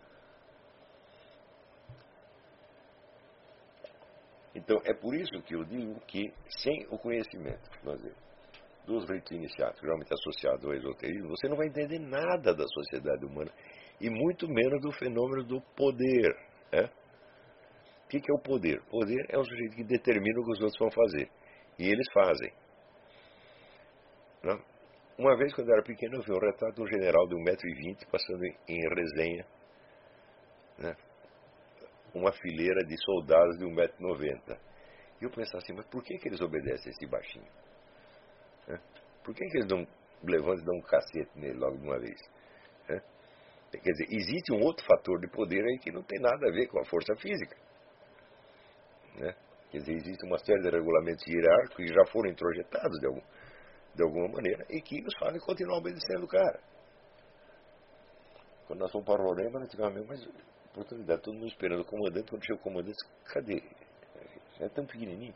Então, é por isso que eu digo que, sem o conhecimento dos ritos iniciáticos, geralmente associados ao esoterismo, você não vai entender nada da sociedade humana, e muito menos do fenômeno do poder. O que é o poder? O poder é um sujeito que determina o que os outros vão fazer. E eles fazem. Uma vez, quando eu era pequeno, eu vi um retrato de um general de 1,20 m passando em resenha, uma fileira de soldados de 1,90 m. E eu pensava assim, mas por que eles obedecem esse baixinho? Por que eles não levantam e dão um cacete nele logo de uma vez? Quer dizer, existe um outro fator de poder aí que não tem nada a ver com a força física. Quer dizer, existe uma série de regulamentos hierárquicos que já foram introjetados de alguma maneira e que nos fazem continuar obedecendo o cara. Quando nós fomos para Roraima, nós tivemos a mesma oportunidade, todo mundo esperando o comandante. Quando chegou o comandante, cadê? É tão pequenininho.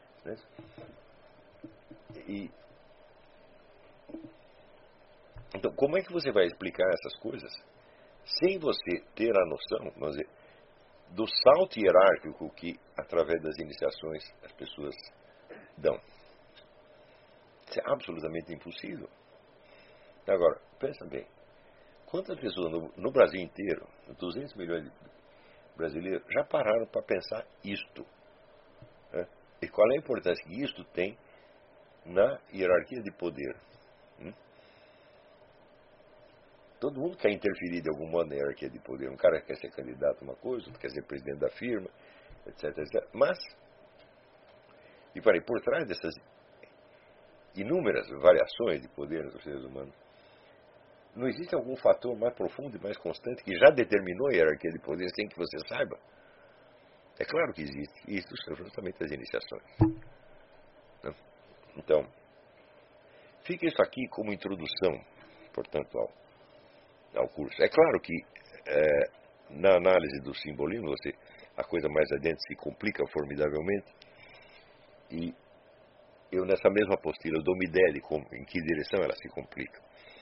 Então, como é que você vai explicar essas coisas sem você ter a noção, vamos dizer, do salto hierárquico que, através das iniciações, as pessoas dão? Isso é absolutamente impossível. Agora, pensa bem, quantas pessoas no Brasil inteiro, 200 milhões de brasileiros, já pararam para pensar isto? E qual é a importância que isto tem na hierarquia de poder? Todo mundo quer interferir de algum modo na hierarquia de poder. Um cara quer ser candidato a uma coisa, outro quer ser presidente da firma, etc, etc. Mas, por trás dessas inúmeras variações de poder nos seres humanos, Não existe algum fator mais profundo e mais constante que já determinou a hierarquia de poder sem que você saiba? É claro que existe. E isso são justamente as iniciações. Né? Então, fica isso aqui como introdução, portanto, ao curso. É claro que na análise do simbolismo, a coisa mais adiante se complica formidavelmente. E eu, nessa mesma apostila, dou uma ideia de em que direção ela se complica.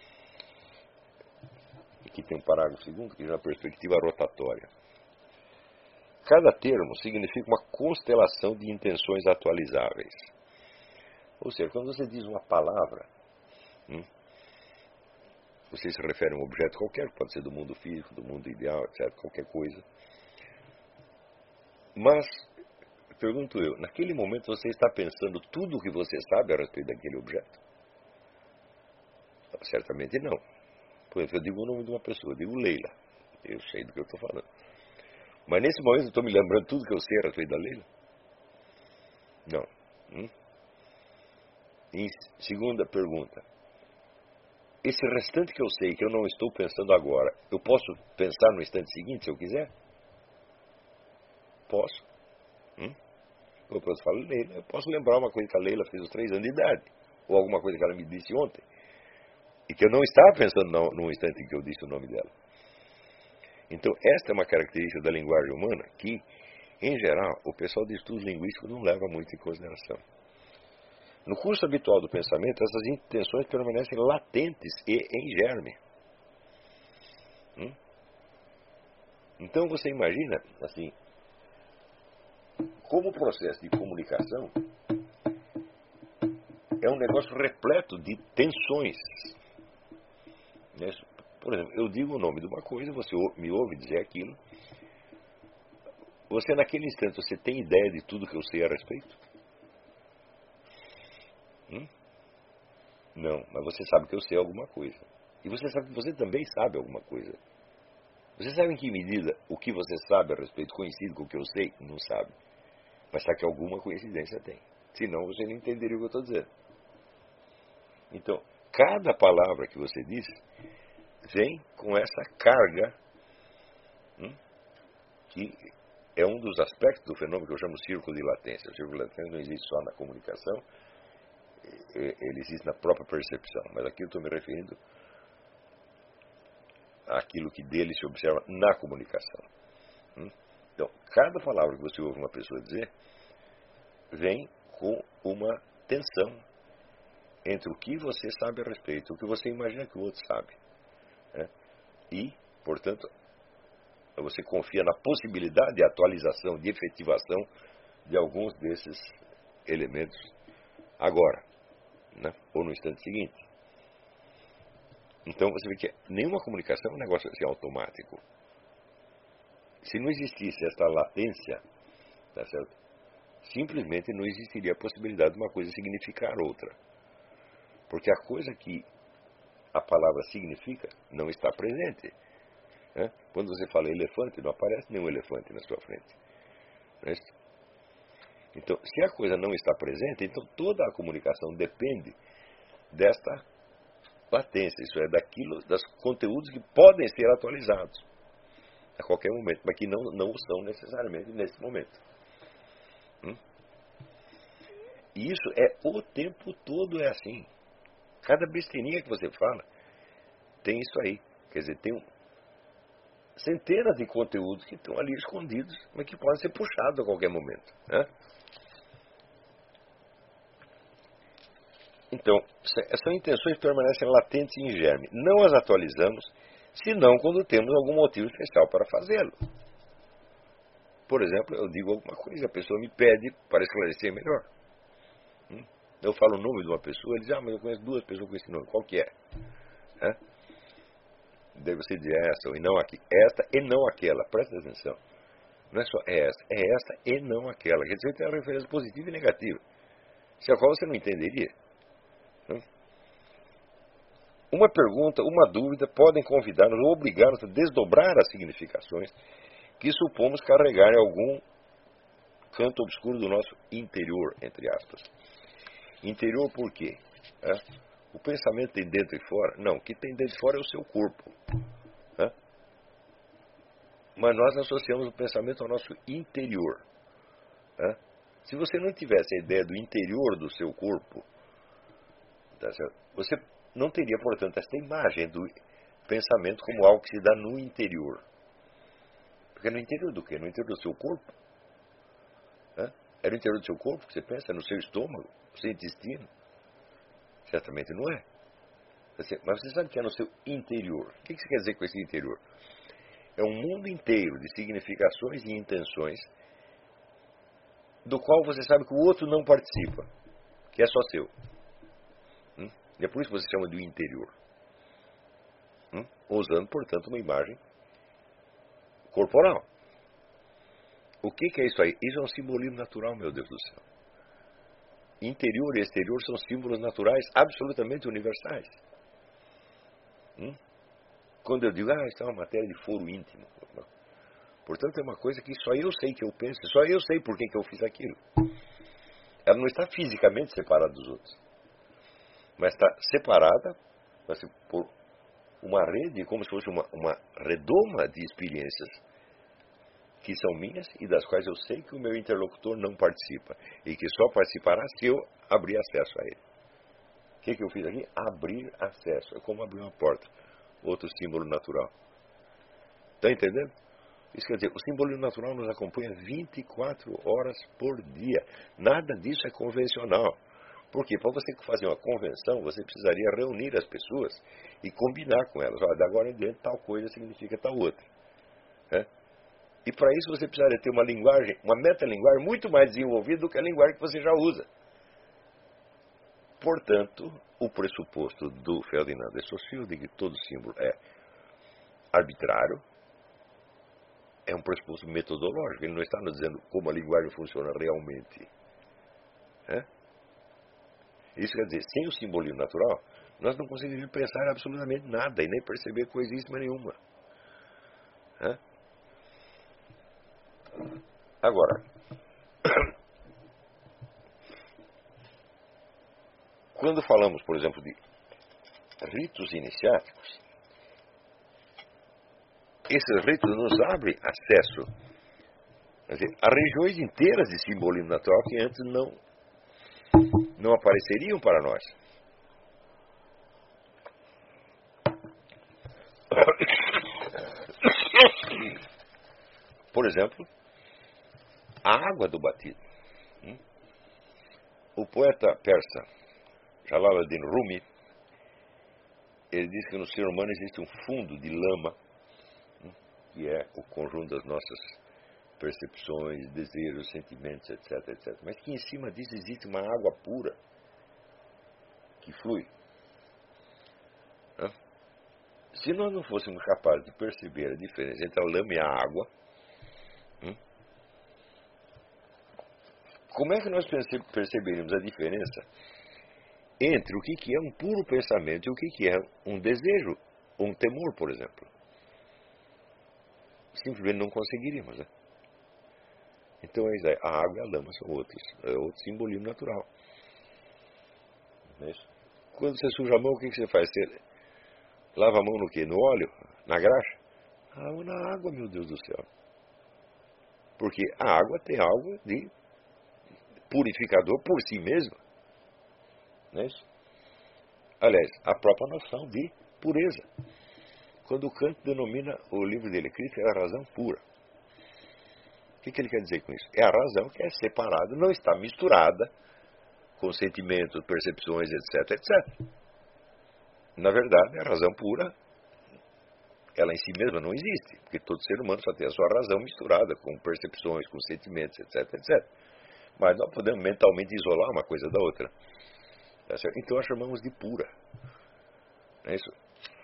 Aqui tem um parágrafo segundo, que é uma perspectiva rotatória. Cada termo significa uma constelação de intenções atualizáveis. Ou seja, quando você diz uma palavra, você se refere a um objeto qualquer, pode ser do mundo físico, do mundo ideal, etc., qualquer coisa. Mas, pergunto eu, naquele momento você está pensando tudo o que você sabe a respeito daquele objeto? Certamente não. Por exemplo, eu digo o nome de uma pessoa, eu digo Leila. Eu sei do que eu estou falando. Mas nesse momento eu estou me lembrando tudo que eu sei a respeito da Leila? Não. E segunda pergunta. Esse restante que eu sei, que eu não estou pensando agora, eu posso pensar no instante seguinte, se eu quiser? Posso. Eu posso falar, Leila, eu posso lembrar uma coisa que a Leila fez aos 3 anos de idade. Ou alguma coisa que ela me disse ontem. E que eu não estava pensando no instante em que eu disse o nome dela. Então, esta é uma característica da linguagem humana que, em geral, o pessoal de estudos linguísticos não leva muito em consideração. No curso habitual do pensamento, essas intenções permanecem latentes e em germe. Então, você imagina, assim, como o processo de comunicação é um negócio repleto de tensões. Por exemplo, eu digo o nome de uma coisa, você me ouve dizer aquilo. Você, naquele instante, você tem ideia de tudo que eu sei a respeito? Não, mas você sabe que eu sei alguma coisa. E você sabe que você também sabe alguma coisa. Você sabe em que medida o que você sabe a respeito coincide com o que eu sei? Não sabe. Mas sabe que alguma coincidência tem. Senão você não entenderia o que eu estou dizendo. Então, cada palavra que você diz vem com essa carga que é um dos aspectos do fenômeno que eu chamo círculo de latência. O círculo de latência não existe só na comunicação, ele existe na própria percepção. Mas aqui eu estou me referindo àquilo que dele se observa na comunicação. Então, cada palavra que você ouve uma pessoa dizer vem com uma tensão entre o que você sabe a respeito, o que você imagina que o outro sabe. E, portanto, você confia na possibilidade de atualização, de efetivação de alguns desses elementos agora, ou no instante seguinte. Então você vê que nenhuma comunicação é um negócio assim automático. Se não existisse essa latência, tá certo? Simplesmente não existiria a possibilidade de uma coisa significar outra. Porque a coisa que a palavra significa não está presente. Quando você fala elefante, não aparece nenhum elefante na sua frente. Não é isso? Então, se a coisa não está presente, então toda a comunicação depende desta latência, isso é, dos conteúdos que podem ser atualizados a qualquer momento, mas que não o são necessariamente nesse momento. E isso é o tempo todo é assim. Cada besteirinha que você fala tem isso aí. Quer dizer, tem centenas de conteúdos que estão ali escondidos, mas que podem ser puxados a qualquer momento. Então, essas intenções permanecem latentes em germe. Não as atualizamos, senão quando temos algum motivo especial para fazê-lo. Por exemplo, eu digo alguma coisa, a pessoa me pede para esclarecer melhor. Eu falo o nome de uma pessoa, ele diz, mas eu conheço 2 pessoas com esse nome, qual que é? Daí você diz essa ou não aqui. Esta e não aquela, presta atenção. Não é só esta, é esta e não aquela. Quer dizer, tem uma referência positiva e negativa. Se a qual você não entenderia. Uma pergunta, uma dúvida podem convidar-nos ou obrigar-nos a desdobrar as significações que supomos carregar em algum canto obscuro do nosso interior, entre aspas. Interior por quê? O pensamento tem dentro e fora? Não, o que tem dentro e fora é o seu corpo. Né? Mas nós associamos o pensamento ao nosso interior. Né? Se você não tivesse a ideia do interior do seu corpo, tá certo? Você não teria, portanto, esta imagem do pensamento como algo que se dá no interior. Porque no interior do quê? No interior do seu corpo. Né? É no interior do seu corpo que você pensa, no seu estômago, no seu intestino. Certamente não é. Mas você sabe que é no seu interior. O que você quer dizer com esse interior? É um mundo inteiro de significações e intenções do qual você sabe que o outro não participa, que é só seu. E é por isso que você chama de interior. Usando, portanto, uma imagem corporal. O que é isso aí? Isso é um simbolismo natural, meu Deus do céu. Interior e exterior são símbolos naturais absolutamente universais. Quando eu digo, isso é uma matéria de foro íntimo. Portanto, é uma coisa que só eu sei que eu penso, só eu sei por que eu fiz aquilo. Ela não está fisicamente separada dos outros, mas está separada por uma rede, como se fosse uma redoma de experiências que são minhas e das quais eu sei que o meu interlocutor não participa e que só participará se eu abrir acesso a ele. O que eu fiz aqui? Abrir acesso. É como abrir uma porta. Outro símbolo natural. Está entendendo? Isso quer dizer, o simbolismo natural nos acompanha 24 horas por dia. Nada disso é convencional. Por quê? Para você fazer uma convenção, você precisaria reunir as pessoas e combinar com elas. Olha, de agora em diante, tal coisa significa tal outra. E para isso você precisaria ter uma linguagem, uma metalinguagem muito mais desenvolvida do que a linguagem que você já usa. Portanto, o pressuposto do Ferdinand de Saussure de que todo símbolo é arbitrário é um pressuposto metodológico. Ele não está nos dizendo como a linguagem funciona realmente. Isso quer dizer, sem o simbolismo natural, nós não conseguiríamos pensar absolutamente nada e nem perceber coisíssima nenhuma. Agora, quando falamos, por exemplo, de ritos iniciáticos, esses ritos nos abrem acesso, quer dizer, a regiões inteiras de simbolismo natural que antes não apareceriam para nós. Por exemplo, a água do batido. O poeta persa Jalaluddin Rumi, ele diz que no ser humano existe um fundo de lama, que é o conjunto das nossas percepções, desejos, sentimentos, etc, etc. Mas que em cima disso existe uma água pura que flui. Se nós não fôssemos capazes de perceber a diferença entre a lama e a água, como é que nós perceberíamos a diferença entre o que é um puro pensamento e o que é um desejo, ou um temor, por exemplo? Simplesmente não conseguiríamos. Então, a água e a lama são outro simbolismo natural. Não é isso? Quando você suja a mão, o que você faz? Você lava a mão no quê? No óleo? Na graxa? Na água, meu Deus do céu. Porque a água tem algo de purificador por si mesma. Não é isso? Aliás, a própria noção de pureza. Quando o Kant denomina o livro dele Crítica da Razão Pura. O que ele quer dizer com isso? É a razão que é separada, não está misturada com sentimentos, percepções, etc, etc. Na verdade, a razão pura, ela em si mesma não existe, porque todo ser humano só tem a sua razão misturada com percepções, com sentimentos, etc, etc. Mas nós podemos mentalmente isolar uma coisa da outra. Tá certo? Então nós chamamos de pura. Não é isso?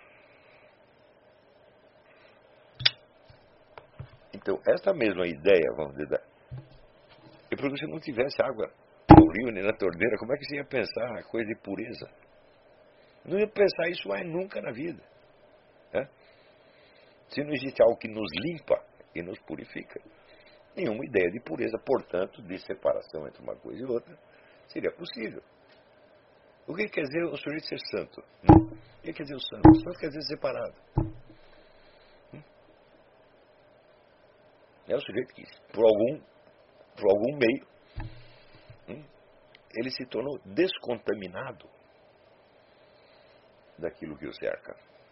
Então, esta mesma ideia, vamos dizer, é porque se não tivesse água no rio nem na torneira, como é que você ia pensar a coisa de pureza? Não ia pensar isso mais nunca na vida. Se não existe algo que nos limpa e nos purifica, nenhuma ideia de pureza, portanto, de separação entre uma coisa e outra, seria possível. O que quer dizer o sujeito ser santo? O que quer dizer o santo? O santo quer dizer separado. É o sujeito que, por algum meio, ele se tornou descontaminado daquilo que o cerca.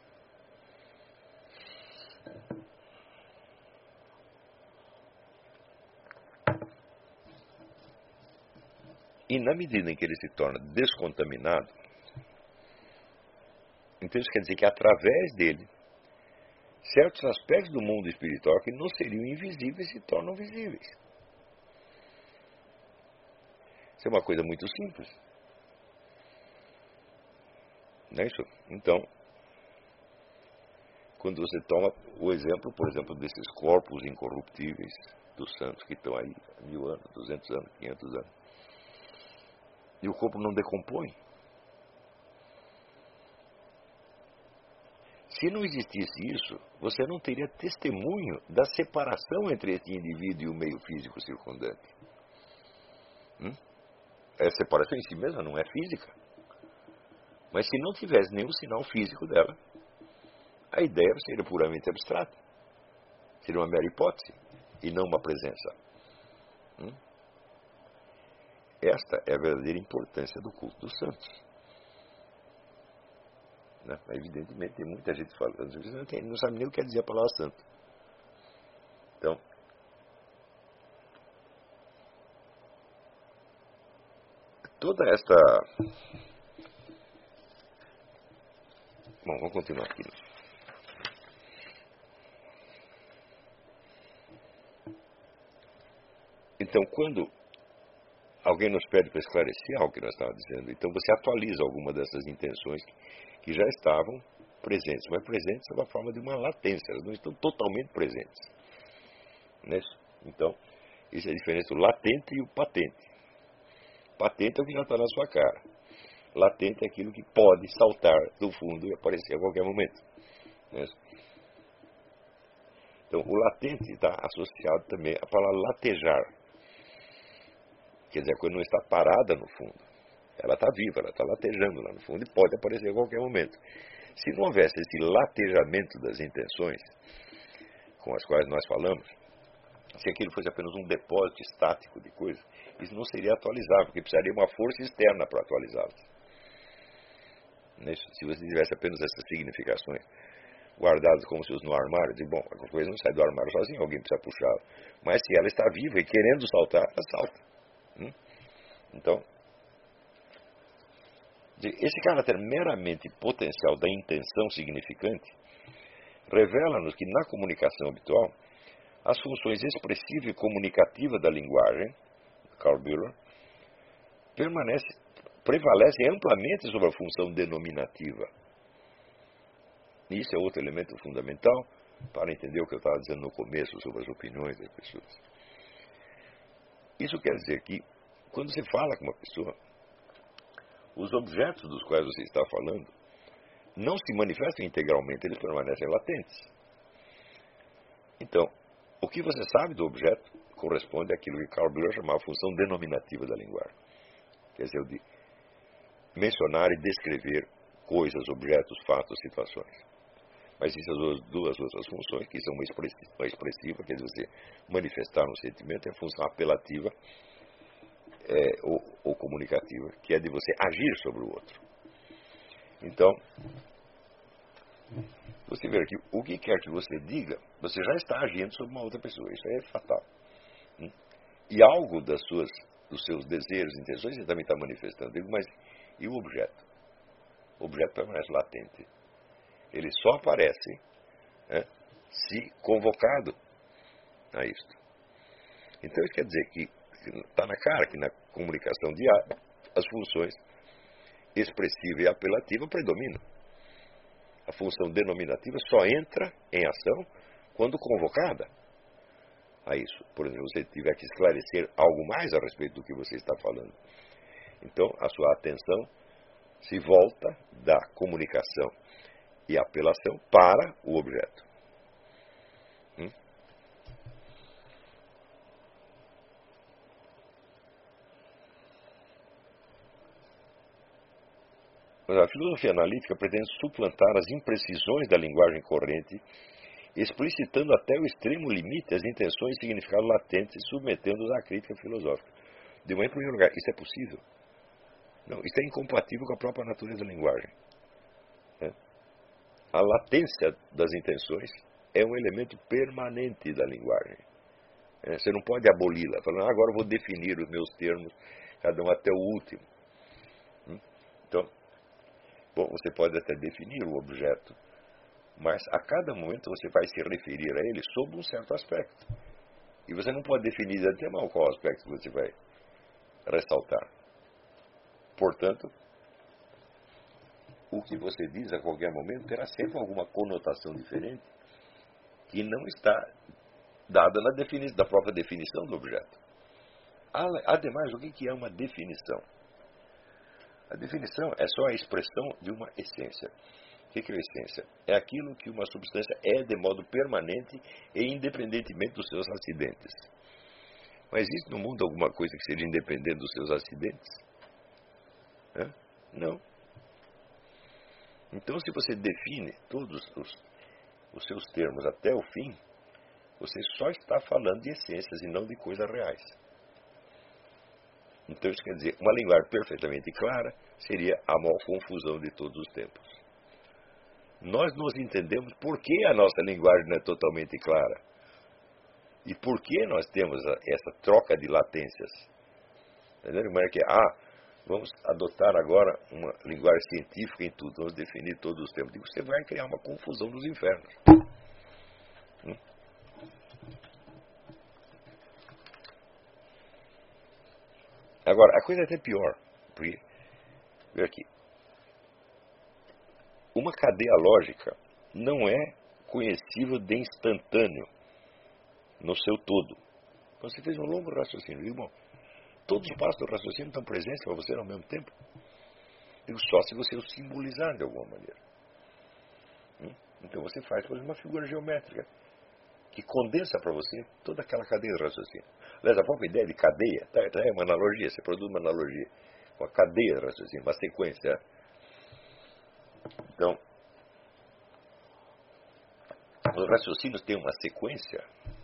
E na medida em que ele se torna descontaminado, então isso quer dizer que através dele, certos aspectos do mundo espiritual que não seriam invisíveis se tornam visíveis. Isso é uma coisa muito simples. Não é isso? Então, quando você toma o exemplo, por exemplo, desses corpos incorruptíveis dos santos que estão aí há 1000 anos, 200 anos, 500 anos, e o corpo não decompõe. Se não existisse isso, você não teria testemunho da separação entre esse indivíduo e o meio físico circundante. A separação em si mesma não é física. Mas se não tivesse nenhum sinal físico dela, a ideia seria puramente abstrata. Seria uma mera hipótese e não uma presença. Esta é a verdadeira importância do culto dos santos. Evidentemente, tem muita gente falando, não sabe nem o que quer dizer a palavra santo. Então, toda esta... Bom, vamos continuar aqui. Então, quando alguém nos pede para esclarecer algo que nós estávamos dizendo, então você atualiza alguma dessas intenções que já estavam presentes, mas presentes sob a forma de uma latência, elas não estão totalmente presentes. Né? Então, isso é a diferença do latente e o patente. Patente é o que já está na sua cara. Latente é aquilo que pode saltar do fundo e aparecer a qualquer momento. Né? Então, o latente está associado também à palavra latejar. Quer dizer, a coisa não está parada no fundo. Ela está viva, ela está latejando lá no fundo e pode aparecer a qualquer momento. Se não houvesse esse latejamento das intenções com as quais nós falamos, se aquilo fosse apenas um depósito estático de coisas, isso não seria atualizável, porque precisaria uma força externa para atualizá-las. Se você tivesse apenas essas significações guardadas como se fosse no armário, de bom, a coisa não sai do armário sozinha, alguém precisa puxá-la. Mas se ela está viva e querendo saltar, ela salta. Então, esse caráter meramente potencial da intenção significante revela-nos que na comunicação habitual as funções expressiva e comunicativa da linguagem, Carl Bühler, prevalecem amplamente sobre a função denominativa. E isso é outro elemento fundamental para entender o que eu estava dizendo no começo sobre as opiniões das pessoas. Isso quer dizer que, quando você fala com uma pessoa, os objetos dos quais você está falando não se manifestam integralmente, eles permanecem latentes. Então, o que você sabe do objeto corresponde àquilo que Carl Bühler chamava a função denominativa da linguagem. Quer dizer, o de mencionar e descrever coisas, objetos, fatos, situações. Mas essas duas outras funções, que são uma expressiva, quer dizer, você manifestar um sentimento, é a função apelativa ou comunicativa, que é de você agir sobre o outro. Então, você vê que o que quer que você diga, você já está agindo sobre uma outra pessoa. Isso é fatal. E algo dos seus desejos, intenções, você também está manifestando. Digo, mas e o objeto? O objeto permanece latente. Ele só aparece se convocado a isto. Então, isso quer dizer que está na cara que na comunicação diária as funções expressiva e apelativa predominam. A função denominativa só entra em ação quando convocada a isso. Por exemplo, se você tiver que esclarecer algo mais a respeito do que você está falando. Então, a sua atenção se volta da comunicação e apelação para o objeto. A filosofia analítica pretende suplantar as imprecisões da linguagem corrente, explicitando até o extremo limite as intenções e significados latentes e submetendo-os à crítica filosófica. De manhã, em primeiro lugar, isso é possível? Não, isso é incompatível com a própria natureza da linguagem. A latência das intenções é um elemento permanente da linguagem. Você não pode aboli-la, falando, agora eu vou definir os meus termos, cada um até o último. Então, bom, você pode até definir o objeto, mas a cada momento você vai se referir a ele sob um certo aspecto. E você não pode definir de antemão qual aspecto você vai ressaltar. Portanto, o que você diz a qualquer momento terá sempre alguma conotação diferente que não está dada na própria definição do objeto. Ademais, o que é uma definição? A definição é só a expressão de uma essência. O que é a essência? É aquilo que uma substância é de modo permanente e independentemente dos seus acidentes. Mas existe no mundo alguma coisa que seja independente dos seus acidentes? Não. Então, se você define todos os seus termos até o fim, você só está falando de essências e não de coisas reais. Então, isso quer dizer, uma linguagem perfeitamente clara seria a maior confusão de todos os tempos. Nós nos entendemos por que a nossa linguagem não é totalmente clara. E por que nós temos essa troca de latências. Entendeu? Mas é que, vamos adotar agora uma linguagem científica em tudo, vamos definir todos os tempos. Você vai criar uma confusão dos infernos. Agora, a coisa é até pior. Porque, veja aqui, uma cadeia lógica não é conhecível de instantâneo no seu todo. Você fez um longo raciocínio, irmão. Todos os passos do raciocínio estão presentes para você ao mesmo tempo. Digo, só se você o simbolizar de alguma maneira. Então você faz, por exemplo, uma figura geométrica que condensa para você toda aquela cadeia de raciocínio. Aliás, a própria ideia de cadeia é uma analogia, você produz uma analogia com a cadeia de raciocínio, uma sequência. Então, os raciocínios têm uma sequência?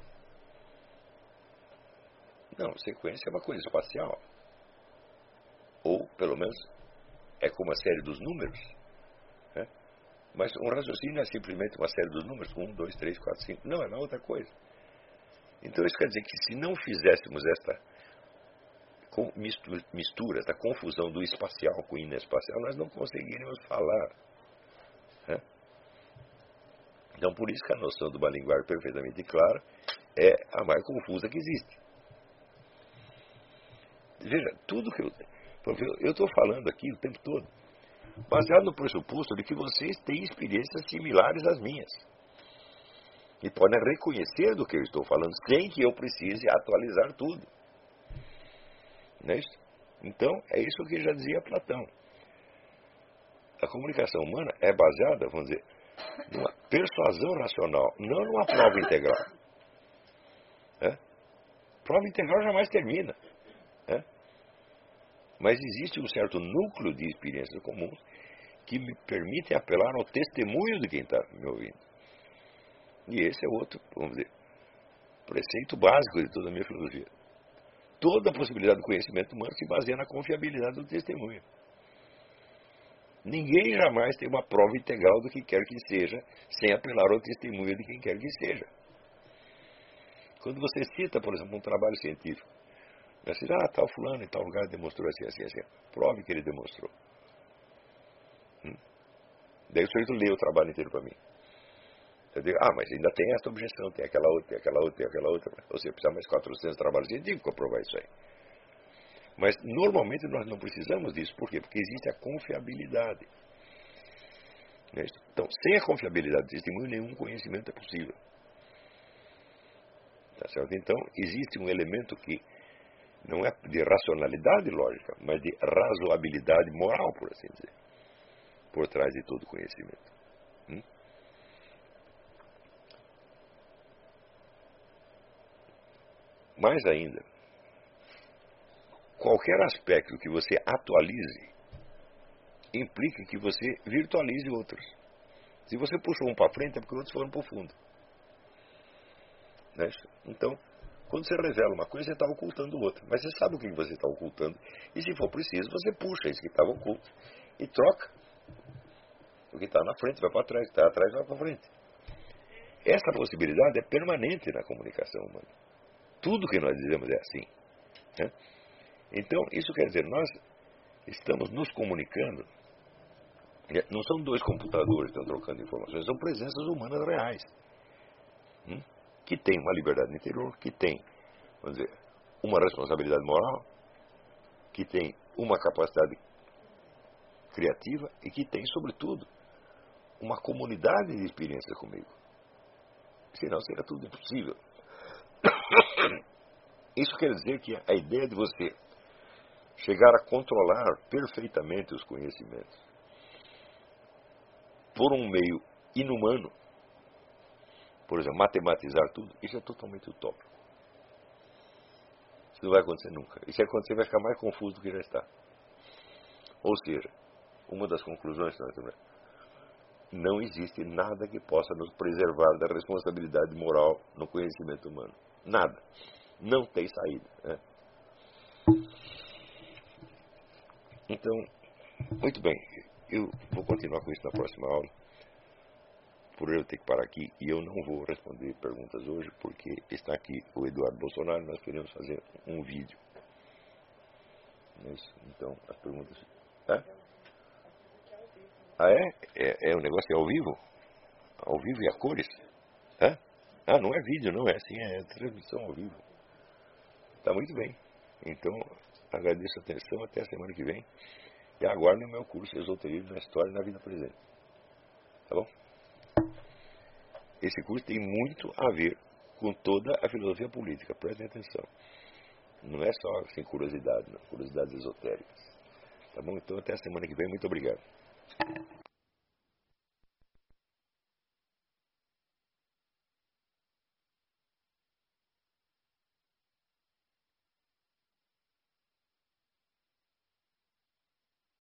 Não, sequência é uma coisa espacial. Ou, pelo menos, é como a série dos números. Mas um raciocínio é simplesmente uma série dos números, 1, 2, 3, 4, 5. Não, é uma outra coisa. Então isso quer dizer que se não fizéssemos esta mistura, esta confusão do espacial com o inespacial, nós não conseguiríamos falar. Então por isso que a noção de uma linguagem perfeitamente clara é a mais confusa que existe. Veja, tudo que eu estou falando aqui o tempo todo, baseado no pressuposto de que vocês têm experiências similares às minhas. E podem reconhecer do que eu estou falando sem que eu precise atualizar tudo. Não é isso? Então, é isso que já dizia Platão. A comunicação humana é baseada, vamos dizer, numa persuasão racional, não numa prova integral. Prova integral jamais termina. Mas existe um certo núcleo de experiências comuns que me permitem apelar ao testemunho de quem está me ouvindo. E esse é outro, vamos dizer, preceito básico de toda a minha filosofia. Toda a possibilidade do conhecimento humano se baseia na confiabilidade do testemunho. Ninguém jamais tem uma prova integral do que quer que seja, sem apelar ao testemunho de quem quer que seja. Quando você cita, por exemplo, um trabalho científico, você diz, tal fulano em tal lugar demonstrou assim, assim, assim. Prove que ele demonstrou. Daí o sujeito lê o trabalho inteiro para mim. Eu digo, mas ainda tem essa objeção, tem aquela outra, tem aquela outra, tem aquela outra. Ou seja, precisa mais 400 trabalhos científicos para provar isso aí. Mas normalmente nós não precisamos disso. Por quê? Porque existe a confiabilidade. Então, sem a confiabilidade do testemunho, nenhum conhecimento é possível. Tá certo? Então, existe um elemento que não é de racionalidade lógica, mas de razoabilidade moral, por assim dizer, por trás de todo conhecimento. Mais ainda, qualquer aspecto que você atualize implica que você virtualize outros. Se você puxou um para frente, é porque outros foram para o fundo. Né? Então, quando você revela uma coisa, você está ocultando outra. Mas você sabe o que você está ocultando. E se for preciso, você puxa isso que estava oculto e troca. O que está na frente vai para trás, o que está atrás vai para frente. Essa possibilidade é permanente na comunicação humana. Tudo que nós dizemos é assim. Né? Então, isso quer dizer, nós estamos nos comunicando. Não são dois computadores que estão trocando informações, são presenças humanas reais. Que têm uma liberdade interior, que têm, vamos dizer, uma responsabilidade moral, que têm uma capacidade criativa e que têm, sobretudo, uma comunidade de experiência comigo. Senão seria tudo impossível. Isso quer dizer que a ideia de você chegar a controlar perfeitamente os conhecimentos por um meio inumano, por exemplo, matematizar tudo, isso é totalmente utópico. Isso não vai acontecer nunca. E se acontecer, vai ficar mais confuso do que já está. Ou seja, uma das conclusões também, não existe nada que possa nos preservar da responsabilidade moral no conhecimento humano. Nada. Não tem saída. Né? Então, muito bem. Eu vou continuar com isso na próxima aula. Por eu ter que parar aqui, e eu não vou responder perguntas hoje, porque está aqui o Eduardo Bolsonaro, nós queremos fazer um vídeo. Então, as perguntas... Hã? Ah, é? O negócio é ao vivo? Ao vivo e a cores? Hã? Ah, não é vídeo, não é assim, é transmissão ao vivo. Tá muito bem. Então, agradeço a atenção, até a semana que vem. E aguardem o meu curso Esoterismo na História e na Vida Presente. Tá bom? Esse curso tem muito a ver com toda a filosofia política, prestem atenção. Não é só assim, curiosidade, não, curiosidades esotéricas. Tá bom? Então até a semana que vem, muito obrigado.